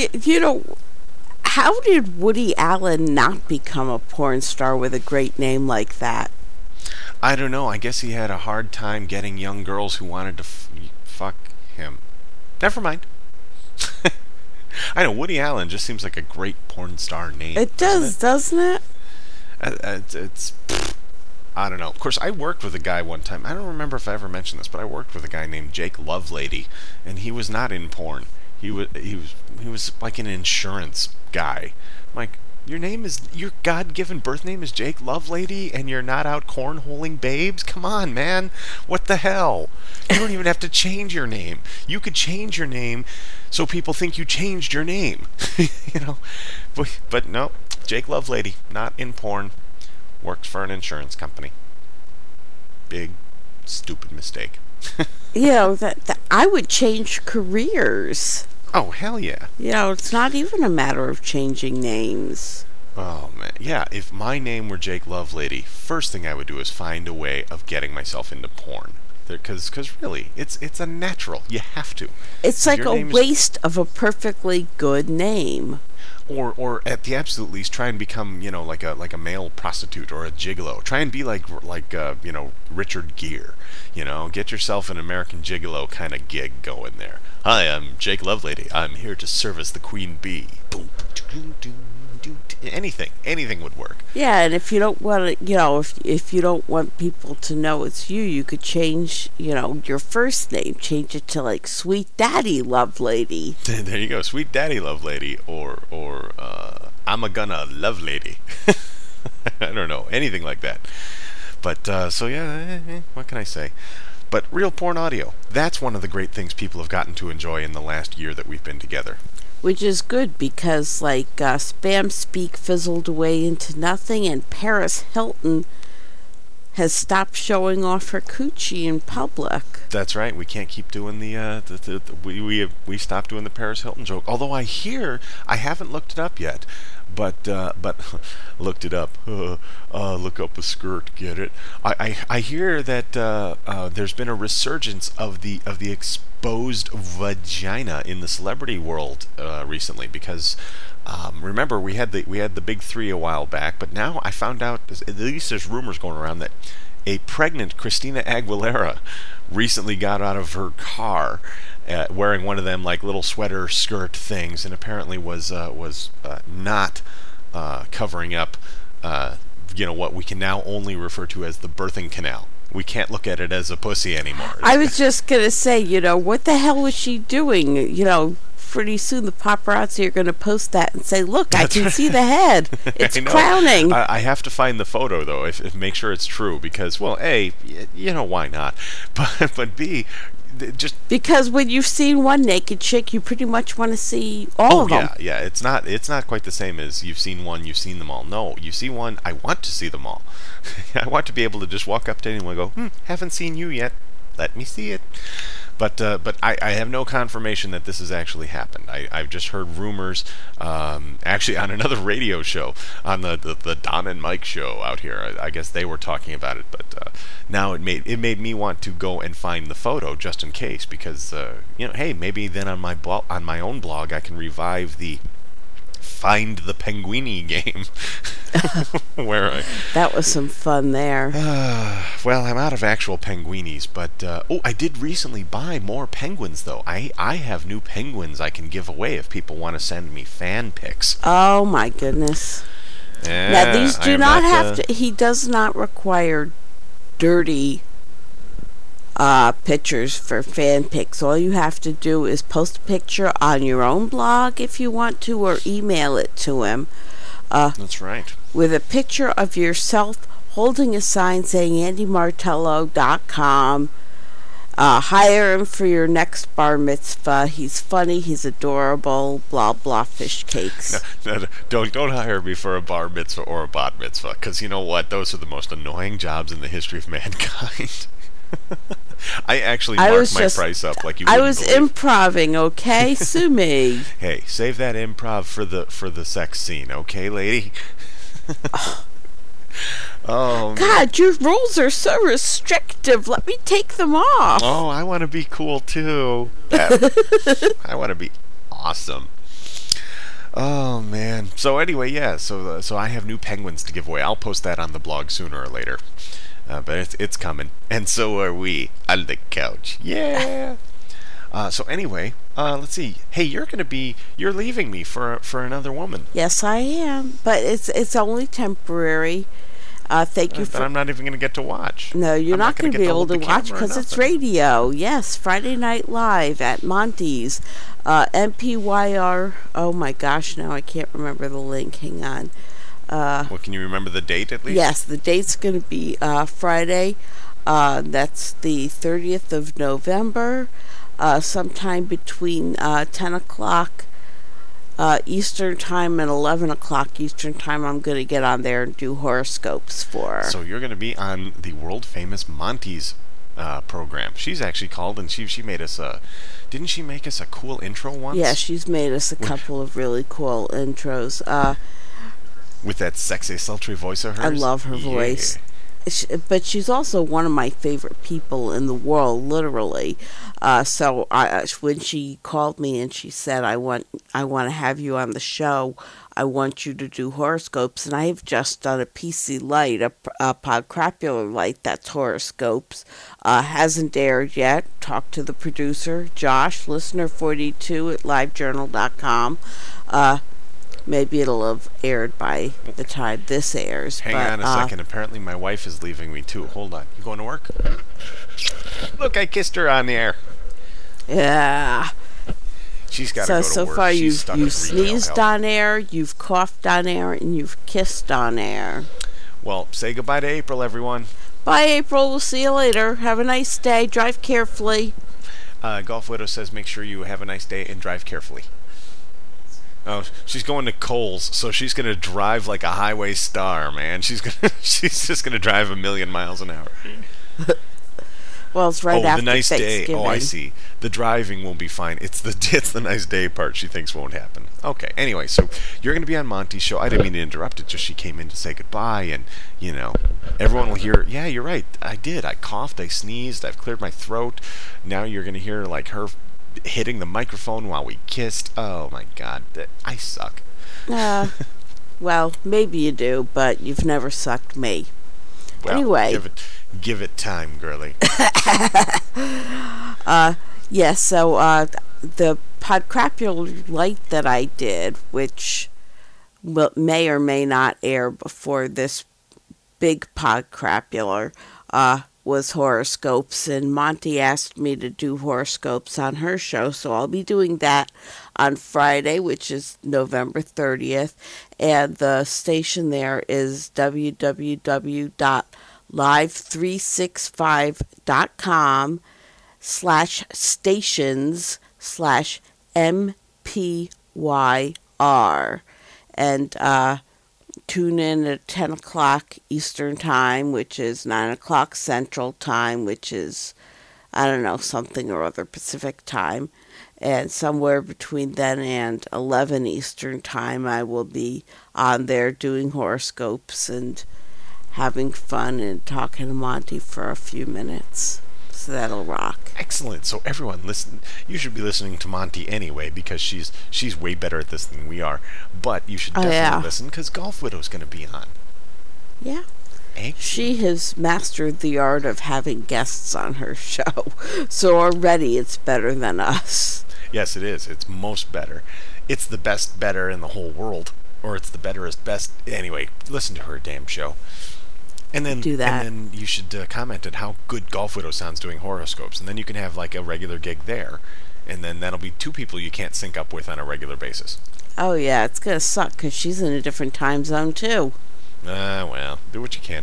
how did Woody Allen not become a porn star with a great name like that? I don't know. I guess he had a hard time getting young girls who wanted to fuck him. Never mind. I know, Woody Allen just seems like a great porn star name. It does, doesn't it? It's I don't know. Of course, I worked with a guy one time. I don't remember if I ever mentioned this, but I worked with a guy named Jake Lovelady, and he was not in porn. He was like an insurance guy. I'm like, your God-given birth name is Jake Lovelady, and you're not out cornholing babes? Come on, man. What the hell? You don't even have to change your name. You could change your name so people think you changed your name. You know, but no, Jake Lovelady, not in porn. Works for an insurance company. Big, stupid mistake. You know, that I would change careers. Oh, hell yeah. You know, it's not even a matter of changing names. Oh, man. Yeah, if my name were Jake Lovelady, first thing I would do is find a way of getting myself into porn. Because really, it's a natural. You have to. It's like a waste of a perfectly good name. Or at the absolute least, try and become, you know, like a male prostitute or a gigolo. Try and be like you know, Richard Gere. You know, get yourself an American Gigolo kind of gig going there. Hi, I'm Jake Lovelady. I'm here to service the Queen Bee. Boom, doo, doo, doo, doo. Anything would work. Yeah, and if you don't want it, you know, if you don't want people to know it's you, you could change, you know, your first name. Change it to like Sweet Daddy Lovelady. There you go, Sweet Daddy Lovelady, or I'm a gonna Lovelady. I don't know, anything like that. But so yeah, what can I say? But Real Porn Audio, that's one of the great things people have gotten to enjoy in the last year that we've been together. Which is good because, like, Spam Speak fizzled away into nothing, and Paris Hilton has stopped showing off her coochie in public. That's right. We can't keep doing we stopped doing the Paris Hilton joke. Although I haven't looked it up yet, but looked it up. Look up a skirt, get it? I hear that there's been a resurgence of the exposed vagina in the celebrity world recently, because remember we had the big three a while back, but now I found out, at least there's rumors going around, that a pregnant Christina Aguilera recently got out of her car wearing one of them like little sweater skirt things, and apparently was not covering up you know, what we can now only refer to as the birthing canal. We can't look at it as a pussy anymore. I was just gonna say, you know, what the hell was she doing? You know, pretty soon the paparazzi are gonna post that and say, "Look, I can see the head. It's crowning." I have to find the photo though, if make sure it's true, because, well, A, you know, why not? But B, just because when you've seen one naked chick, you pretty much want to see all of them. Yeah. It's not quite the same as you've seen one, you've seen them all. No, you see one, I want to see them all. I want to be able to just walk up to anyone and go, haven't seen you yet. Let me see it. But I have no confirmation that this has actually happened. I've just heard rumors, actually on another radio show, on the Don and Mike show out here. I guess they were talking about it, but now it made me want to go and find the photo just in case, because you know, hey, maybe then on my own blog I can revive the Find the Penguini game. That was some fun there. Well, I'm out of actual penguinis, but I did recently buy more penguins though. I have new penguins I can give away if people want to send me fan pics. Oh my goodness. Yeah, now these do not have to, he does not require dirty pictures for fan pics. All you have to do is post a picture on your own blog if you want to, or email it to him. That's right. With a picture of yourself holding a sign saying AndyMartello.com. Hire him for your next bar mitzvah. He's funny, he's adorable, blah blah fish cakes. No, don't hire me for a bar mitzvah or a bat mitzvah, because you know what? Those are the most annoying jobs in the history of mankind. I actually marked my price up like you wouldn't I was believe. Improving, okay? Sue me. Hey, save that improv for the sex scene, okay, lady? Oh, God, your rules are so restrictive. Let me take them off. Oh, I want to be cool too. I want to be awesome. Oh man. So anyway, yeah. So I have new penguins to give away. I'll post that on the blog sooner or later. But it's coming, and so are we on the couch. Yeah. So anyway, let's see. Hey, you're leaving me for another woman. Yes, I am, but it's only temporary. Thank you for. But I'm not even going to get to watch. No, you're not going to be able to watch because it's nothing. radio. Yes, Friday Night Live at Monty's, MPYR. Oh my gosh, now I can't remember the link. Hang on. Well, can you remember the date at least? Yes, the date's going to be Friday. That's the 30th of November. Sometime between 10 o'clock Eastern Time and 11 o'clock Eastern Time, I'm going to get on there and do horoscopes for her. So you're going to be on the world-famous Monty's program. She's actually called, and she made us a... Didn't she make us a cool intro once? Yeah, she's made us a couple of really cool intros. With that sexy, sultry voice of hers? I love her voice. But she's also one of my favorite people in the world, literally. So when she called me and she said, I want to have you on the show, I want you to do horoscopes, and I have just done a PC Lite, a Podcrapular Lite that's horoscopes. Hasn't aired yet. Talk to the producer, Josh, listener42 at livejournal.com. Maybe it'll have aired by the time this airs. Hang on a second. Apparently my wife is leaving me too. Hold on. You going to work? Look, I kissed her on the air. Yeah. She's got to go to work. So far you've help. sneezed on air, you've coughed on air, and you've kissed on air. Well, say goodbye to April, everyone. Bye, April. We'll see you later. Have a nice day. Drive carefully. Golf Widow says make sure you have a nice day and drive carefully. Oh, she's going to Kohl's, so she's going to drive like a highway star, man. She's just going to drive 1,000,000 miles an hour. Well, it's right after the nice Thanksgiving. day. Oh, I see. The driving won't be fine. It's the nice day part she thinks won't happen. Okay. Anyway, so you're going to be on Monty's show. I didn't mean to interrupt it. Just she came in to say goodbye, and everyone will hear. Yeah, you're right. I did. I coughed. I sneezed. I've cleared my throat. Now you're going to hear like her hitting the microphone while we kissed. Oh my God, I suck. Well, maybe you do, but you've never sucked me. Well, anyway, give it time, girly. Yes. So the Podcrapular Lite that I did, which may or may not air before this big Podcrapular, was horoscopes, and Monty asked me to do horoscopes on her show, so I'll be doing that on Friday, which is November 30th, and the station there is www.live365.com/stations/MPYR, and tune in at 10 o'clock Eastern Time, which is 9 o'clock Central Time, which is, I don't know, something or other Pacific Time. And somewhere between then and 11 Eastern Time, I will be on there doing horoscopes and having fun and talking to Monty for a few minutes. So that'll rock. Excellent. So everyone, listen. You should be listening to Monty anyway because she's way better at this than we are. But you should definitely listen because Golf Widow's going to be on. Yeah. She has mastered the art of having guests on her show. So already it's better than us. Yes, it is. It's most better. It's the best better in the whole world. Or it's the betterest best. Anyway, listen to her damn show. And then do that. And then you should comment on how good Golf Widow sounds doing horoscopes. And then you can have like a regular gig there. And then that'll be two people you can't sync up with on a regular basis. Oh, yeah. It's going to suck because she's in a different time zone, too. Well, do what you can.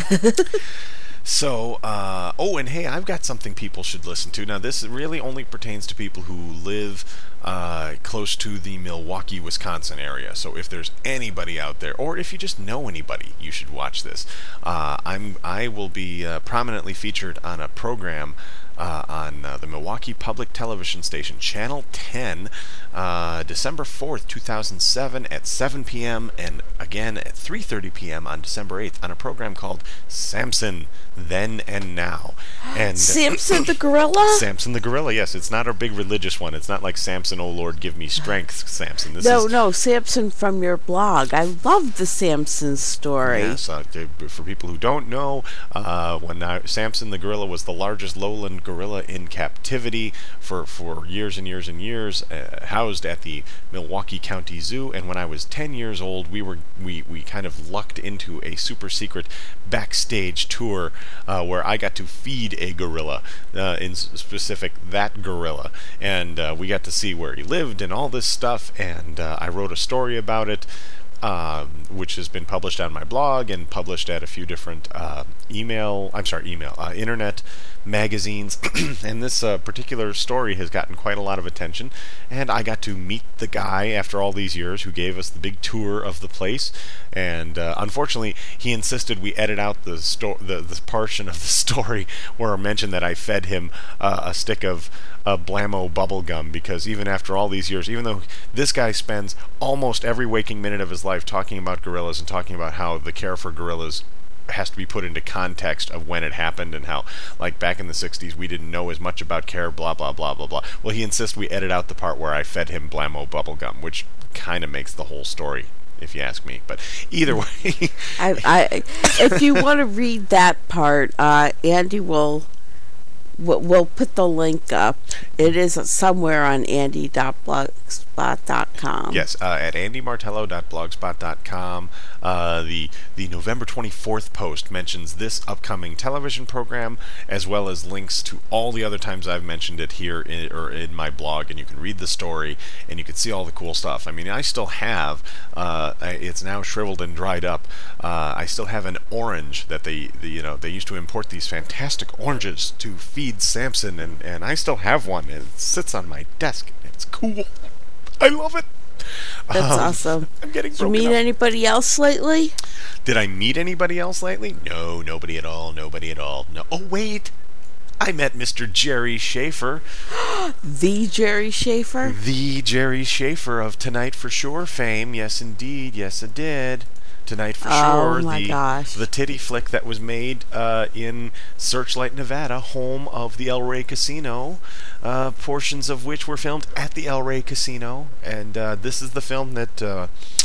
So, and hey, I've got something people should listen to. Now, this really only pertains to people who live close to the Milwaukee, Wisconsin area. So if there's anybody out there, or if you just know anybody, you should watch this. I will be prominently featured on a program on the Milwaukee Public Television Station, Channel 10, December 4th, 2007 at 7 p.m. and again at 3:30 p.m. on December 8th on a program called Samson, Then and Now. And Samson the Gorilla? Samson the Gorilla, yes. It's not a big religious one. It's not like Samson, oh Lord, give me strength, Samson. No, Samson from your blog. I love the Samson story. Yes, for people who don't know, when Samson the Gorilla was the largest lowland gorilla in captivity for years and years and years, housed at the Milwaukee County Zoo. And when I was 10 years old, we kind of lucked into a super secret backstage tour where I got to feed a gorilla, in specific that gorilla, and we got to see where he lived and all this stuff. And I wrote a story about it, which has been published on my blog and published at a few different internet magazines. And this particular story has gotten quite a lot of attention, and I got to meet the guy after all these years who gave us the big tour of the place. And unfortunately, he insisted we edit out the portion of the story where I mentioned that I fed him a stick of Blammo bubblegum, because even after all these years, even though this guy spends almost every waking minute of his life talking about gorillas and talking about how the care for gorillas has to be put into context of when it happened, and how, like, back in the 60s we didn't know as much about care, blah blah blah blah blah. Well, he insists we edit out the part where I fed him Blammo bubblegum, which kind of makes the whole story, if you ask me. But either way, if you want to read that part, Andy will put the link up. It is somewhere on andy.blogspot.com. Yes, at andymartello.blogspot.com. The November 24th post mentions this upcoming television program, as well as links to all the other times I've mentioned it here in my blog, and you can read the story and you can see all the cool stuff. I mean, I still have, it's now shriveled and dried up, I still have an orange that they used to import these fantastic oranges to feed Samson, and I still have one. It sits on my desk. It's cool. I love it. That's awesome. I'm getting broken. Did you meet up. anybody else lately? Did I meet anybody else lately? No, nobody at all. Nobody at all. No. Oh, wait. I met Mr. Jerry Schaefer. The Jerry Schaefer? The Jerry Schaefer of Tonight for Sure fame. Yes, indeed. Yes, I did. Tonight for Sure, oh my gosh. The titty flick that was made in Searchlight, Nevada, home of the El Rey Casino, portions of which were filmed at the El Rey Casino. And this is the film that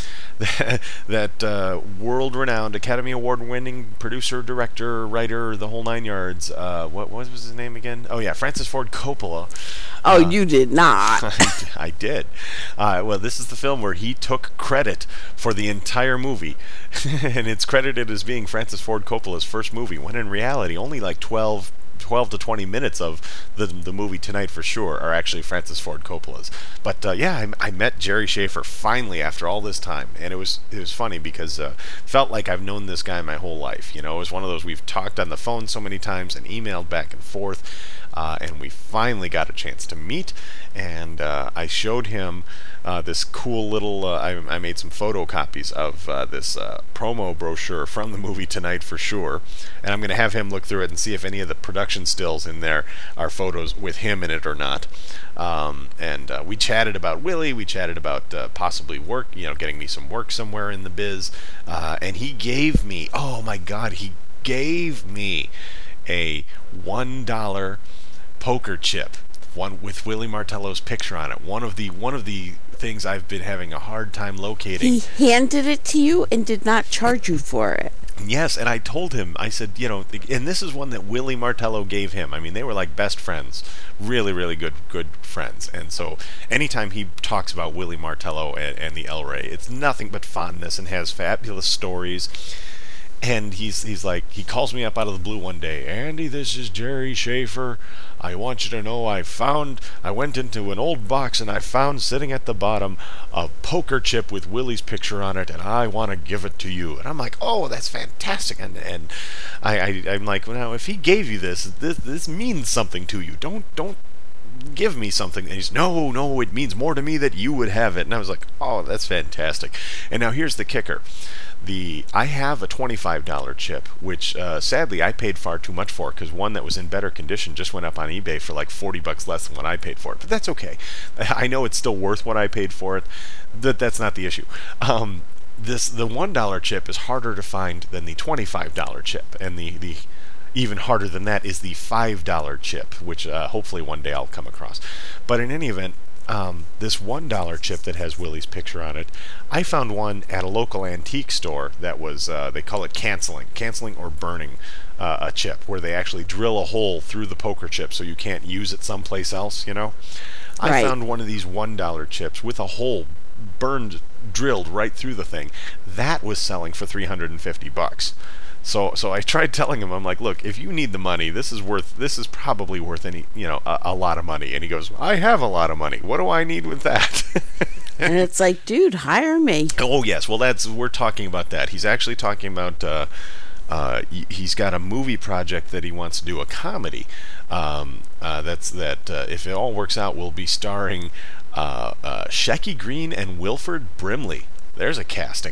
world-renowned, Academy Award-winning producer, director, writer, the whole nine yards. What was his name again? Oh yeah, Francis Ford Coppola. Oh, you did not. I did. Well, this is the film where he took credit for the entire movie, and it's credited as being Francis Ford Coppola's first movie, when in reality only like 12 to 20 minutes of the movie Tonight for Sure are actually Francis Ford Coppola's. But yeah, I met Jerry Schaefer finally after all this time, and it was funny because felt like I've known this guy my whole life. You know, it was one of those we've talked on the phone so many times and emailed back and forth, and we finally got a chance to meet. And I showed him this cool little, I made some photocopies of this promo brochure from the movie Tonight for Sure, and I'm going to have him look through it and see if any of the production stills in there are photos with him in it or not. And we chatted about Willie, we chatted about possibly work, getting me some work somewhere in the biz, and he gave me, oh my god, he gave me a $1 poker chip, one with Willie Martello's picture on it. One of the things I've been having a hard time locating. He handed it to you and did not charge you for it. Yes, and I told him, I said, and this is one that Willie Martello gave him. I mean, they were like best friends, really, really good friends. And so anytime he talks about Willie Martello and the El Rey, it's nothing but fondness and has fabulous stories. And he's like, he calls me up out of the blue one day, Andy, this is Jerry Schaefer. I want you to know I went into an old box and I found sitting at the bottom a poker chip with Willie's picture on it, and I want to give it to you. And I'm like, oh, that's fantastic. And I'm like, well, now if he gave you this means something to you. Don't give me something. And he's, no, it means more to me that you would have it. And I was like, oh, that's fantastic. And now here's the kicker. I have a $25 chip, which sadly I paid far too much for, because one that was in better condition just went up on eBay for like $40 less than what I paid for it. But that's okay. I know it's still worth what I paid for it. That's not the issue. The $1 chip is harder to find than the $25 chip, and the even harder than that is the $5 chip, which hopefully one day I'll come across. But in any event, this $1 chip that has Willie's picture on it, I found one at a local antique store that was, they call it canceling or burning. a chip where they actually drill a hole through the poker chip so you can't use it someplace else, I found one of these $1 chips with a hole drilled right through the thing. That was selling for $350. So I tried telling him, I'm like, look, if you need the money, this is probably worth a lot of money. And he goes, I have a lot of money. What do I need with that? And it's like, dude, hire me. Oh yes, well we're talking about that. He's actually talking about he's got a movie project that he wants to do, a comedy. If it all works out, will be starring Shecky Green and Wilford Brimley. There's a casting,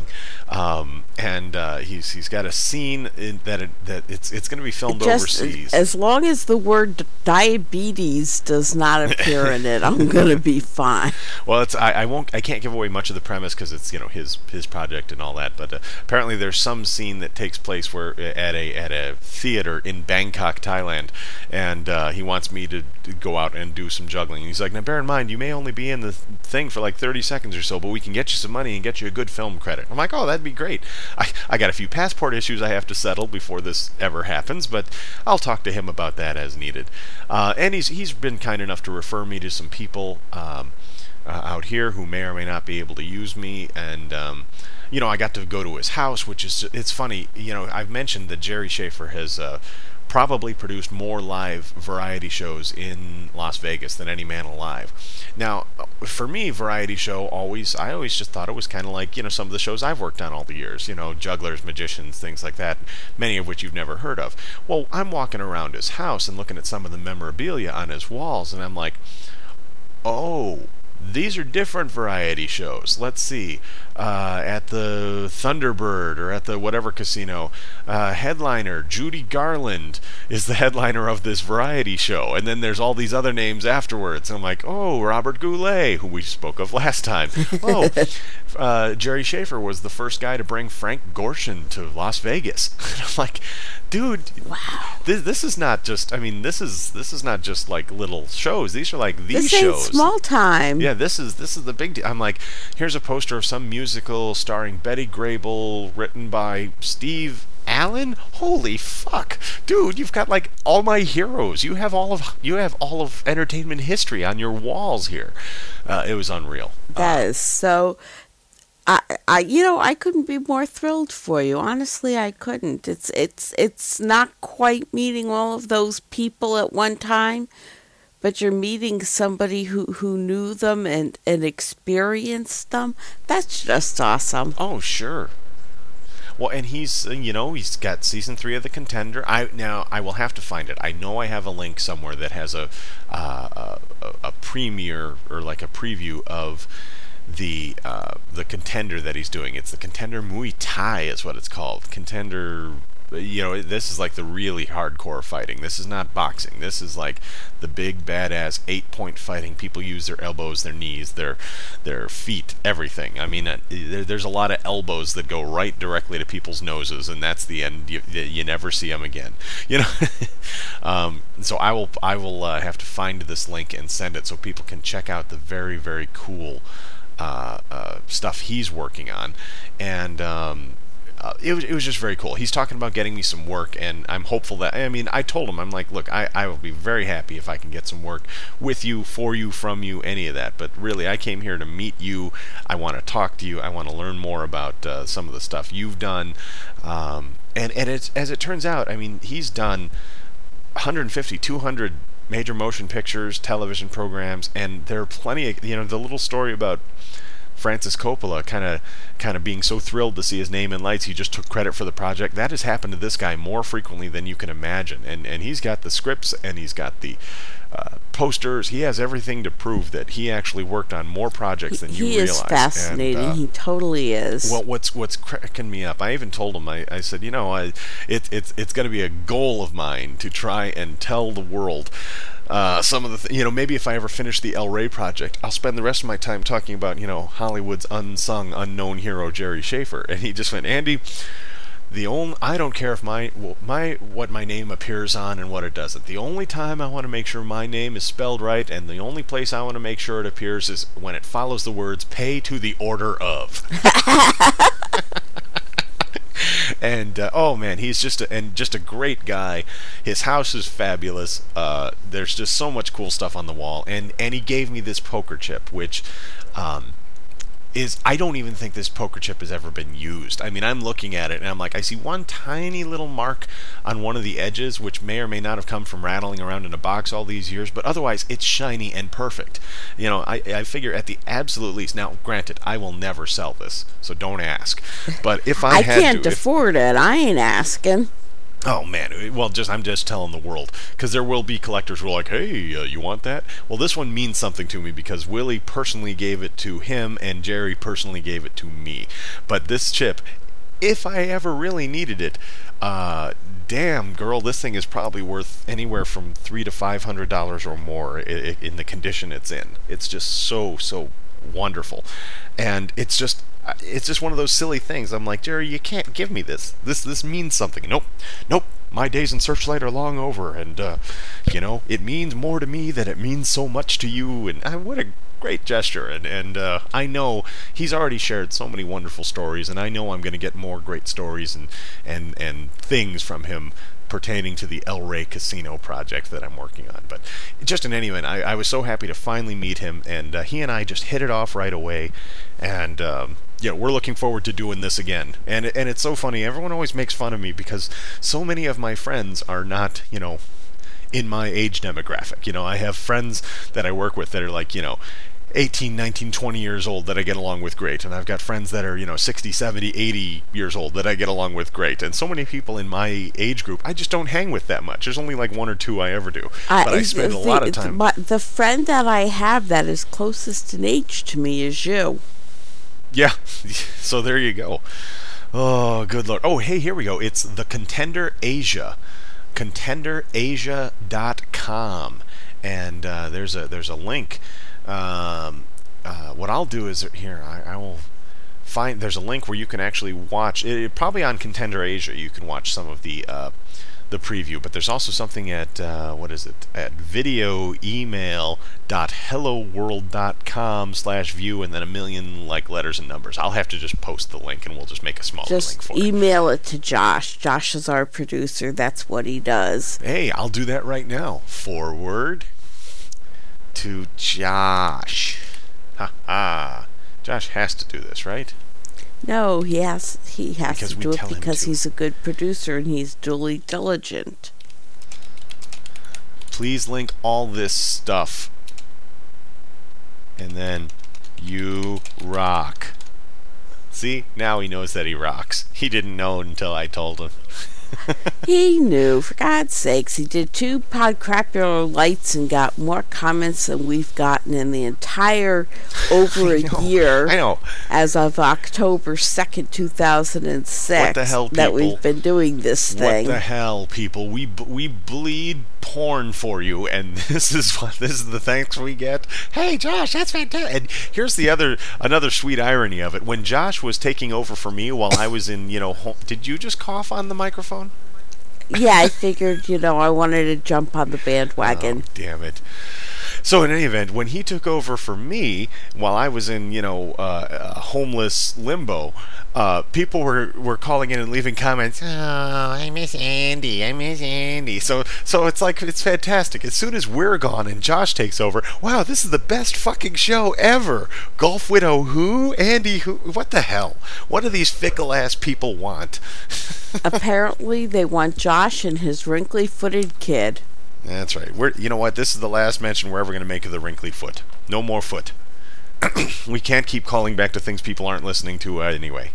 and he's got a scene that it's going to be filmed overseas. As long as the word diabetes does not appear in it, I'm going to be fine. Well, I can't give away much of the premise because it's his project and all that. But apparently there's some scene that takes place where at a theater in Bangkok, Thailand, and he wants me to go out and do some juggling. And he's like, now bear in mind, you may only be in the thing for like 30 seconds or so, but we can get you some money and get you a good film credit. I'm like, oh, that'd be great. I got a few passport issues I have to settle before this ever happens, but I'll talk to him about that as needed. And he's been kind enough to refer me to some people out here who may or may not be able to use me, and I got to go to his house, it's funny. I've mentioned that Jerry Schaefer has probably produced more live variety shows in Las Vegas than any man alive. Now, for me, variety show I always just thought it was kind of like, some of the shows I've worked on all the years, jugglers, magicians, things like that, many of which you've never heard of. Well, I'm walking around his house and looking at some of the memorabilia on his walls, and I'm like, oh, these are different variety shows. Let's see. At the Thunderbird or at the whatever casino, headliner Judy Garland is the headliner of this variety show. And then there's all these other names afterwards. And I'm like, oh, Robert Goulet, who we spoke of last time. Oh, Jerry Schaefer was the first guy to bring Frank Gorshin to Las Vegas. And I'm like, dude, wow. This is not just, this is not just like little shows. These are like these shows. This ain't small time. Yeah, this is the big deal. I'm like, here's a poster of some musical starring Betty Grable, written by Steve Allen. Holy fuck, dude! You've got like all my heroes. You have all of entertainment history on your walls here. It was unreal. That is so. I couldn't be more thrilled for you. Honestly, I couldn't. It's not quite meeting all of those people at one time, but you're meeting somebody who knew them and experienced them. That's just awesome. Oh, sure. Well, and he's got season 3 of The Contender. I will have to find it. I know I have a link somewhere that has a premiere or like a preview of the Contender that he's doing. It's the Contender Muay Thai is what it's called. Contender. This is like the really hardcore fighting. This is not boxing. This is like the big badass 8-point fighting. People use their elbows, their knees, their feet, everything. There's a lot of elbows that go right directly to people's noses, and that's the end. You never see them again. So I will have to find this link and send it so people can check out the very, very cool stuff he's working on, and it was just very cool. He's talking about getting me some work, and I'm hopeful that, I told him, I'm like, look, I will be very happy if I can get some work with you, for you, from you, any of that, but really, I came here to meet you. I want to talk to you. I want to learn more about some of the stuff you've done, and it's, as it turns out, he's done 150, 200 major motion pictures, television programs, and there are plenty of, the little story about Francis Coppola kind of being so thrilled to see his name in lights, he just took credit for the project. That has happened to this guy more frequently than you can imagine, and he's got the scripts and he's got the posters. He has everything to prove that he actually worked on more projects than you realize. He is fascinating. He totally is. Well, what's cracking me up, I even told him, I said, it's going to be a goal of mine to try and tell the world some of the maybe if I ever finish the El Rey project, I'll spend the rest of my time talking about Hollywood's unsung, unknown hero Jerry Schaefer. And he just went, Andy, I don't care if what my name appears on and what it doesn't. The only time I want to make sure my name is spelled right, and the only place I want to make sure it appears is when it follows the words "pay to the order of." And oh man, he's just a great guy. His house is fabulous. There's just so much cool stuff on the wall, and he gave me this poker chip, which I don't even think this poker chip has ever been used. I mean, I'm looking at it and I'm like, I see one tiny little mark on one of the edges, which may or may not have come from rattling around in a box all these years, but otherwise it's shiny and perfect. You know, I figure at the absolute least. Now, granted, I will never sell this, so don't ask. But if I can't afford it, I ain't asking. Oh man, well, I'm just telling the world, because there will be collectors who are like, hey, you want that? Well, this one means something to me because Willie personally gave it to him and Jerry personally gave it to me. But this chip, if I ever really needed it, damn girl, this thing is probably worth anywhere from $300 to $500 or more in the condition it's in. It's just so wonderful, and it's just one of those silly things. I'm like, Jerry, you can't give me this. This means something. Nope. My days in Searchlight are long over, and it means more to me than it means so much to you. And what a great gesture. And I know he's already shared so many wonderful stories, and I know I'm going to get more great stories and things from him pertaining to the El Rey Casino project that I'm working on. But just in any event, I was so happy to finally meet him, and he and I just hit it off right away. And we're looking forward to doing this again. And it's so funny. Everyone always makes fun of me because so many of my friends are not, in my age demographic. I have friends that I work with that are like, 18, 19, 20 years old that I get along with great. And I've got friends that are, 60, 70, 80 years old that I get along with great. And so many people in my age group I just don't hang with that much. There's only like one or two I ever do. But I spend a lot of time. But the friend that I have that is closest in age to me is you. Yeah. So there you go. Oh, good Lord. Oh, hey, here we go. It's the Contender Asia. ContenderAsia.com. And there's a link. What I'll do is here I will find there's a link where you can actually watch it, probably on Contender Asia. You can watch some of the preview, but there's also something at at videoemail.helloworld.com/view and then a million letters and numbers. I'll have to just post the link and we'll just make a smaller link for it. Just email it to Josh. Josh is our producer. That's what he does. Hey, I'll do that right now. Forward to Josh. Ha. Josh has to do this, right? No, he has to do it because he's a good producer and he's duly diligent. Please link all this stuff. And then you rock. See? Now he knows that he rocks. He didn't know until I told him. He knew, for God's sakes. He did 2 Podcrapular Lights and got more comments than we've gotten in the entire over a year. I know. As of October 2nd, 2006. What the hell, people? That we've been doing this thing. What the hell, people? We bleed porn for you, and this is the thanks we get. Hey, Josh, that's fantastic. And here's another sweet irony of it. When Josh was taking over for me while I was in, home, did you just cough on the microphone? Yeah, I figured, I wanted to jump on the bandwagon. Oh, damn it. So in any event, when he took over for me while I was in, homeless limbo, people were calling in and leaving comments. Oh, I miss Andy. So it's like, it's fantastic. As soon as we're gone and Josh takes over, wow, this is the best fucking show ever. Golf Widow who? Andy who? What the hell? What do these fickle ass people want? Apparently they want Josh and his wrinkly-footed kid. That's right. You know what? This is the last mention we're ever going to make of the wrinkly foot. No more foot. We can't keep calling back to things people aren't listening to anyway.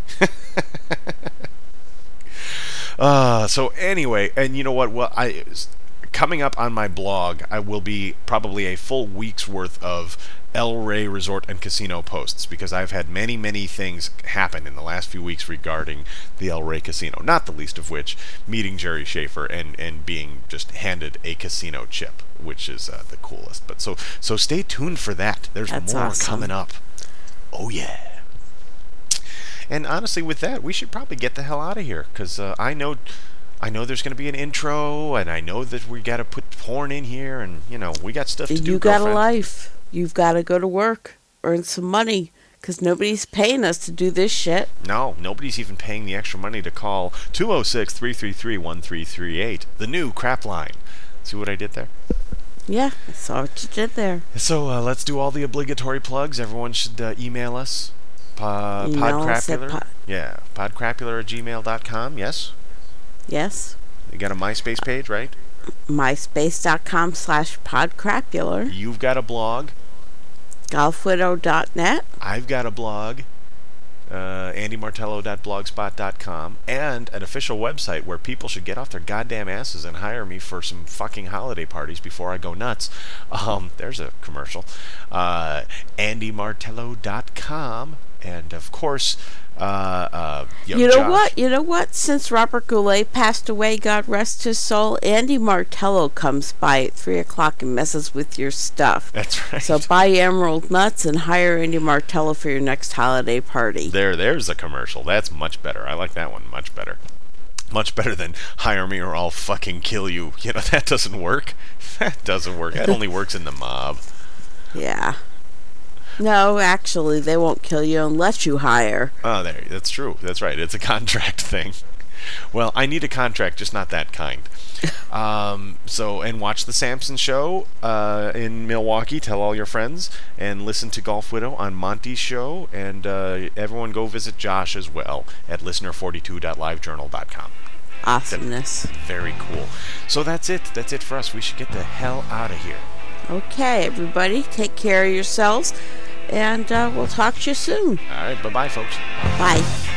So anyway, and you know what? Well, coming up on my blog, I will be probably a full week's worth of El Rey Resort and Casino posts, because I've had many, many things happen in the last few weeks regarding the El Rey Casino, not the least of which meeting Jerry Schaefer and being just handed a casino chip, which is the coolest. But so stay tuned for that. There's more awesome coming up. Oh yeah. And honestly, with that, we should probably get the hell out of here, because I know there's going to be an intro, and I know that we got to put porn in here, and we got stuff to do. You got a life. You've got to go to work, earn some money, Because nobody's paying us to do this shit. No, nobody's even paying the extra money to call 206-333-1338, the new crap line. See what I did there? Yeah, I saw what you did there. So let's do all the obligatory plugs. Everyone should email us. Podcrapular. Yeah, podcrapular@gmail.com, yes? Yes. You got a MySpace page, right? MySpace.com/podcrapular. You've got a blog. Golfwidow.net. I've got a blog. AndyMartello.blogspot.com, and an official website where people should get off their goddamn asses and hire me for some fucking holiday parties before I go nuts. There's a commercial. AndyMartello.com, and of course, you know what? Since Robert Goulet passed away, God rest his soul, Andy Martello comes by at 3 o'clock and messes with your stuff. That's right. So buy Emerald Nuts and hire Andy Martello for your next holiday party. There's a commercial. That's much better. I like that one much better. Much better than hire me or I'll fucking kill you. You know, that doesn't work. That doesn't work. That only works in the mob. Yeah. No, actually, they won't kill you unless you hire. Oh, that's true. That's right. It's a contract thing. Well, I need a contract, just not that kind. And watch the Samson Show in Milwaukee. Tell all your friends. And listen to Golf Widow on Monty's show. And everyone go visit Josh as well at listener42.livejournal.com. Awesomeness. Very cool. So that's it. That's it for us. We should get the hell out of here. Okay, everybody. Take care of yourselves. And we'll talk to you soon. All right. Bye-bye, folks. Bye.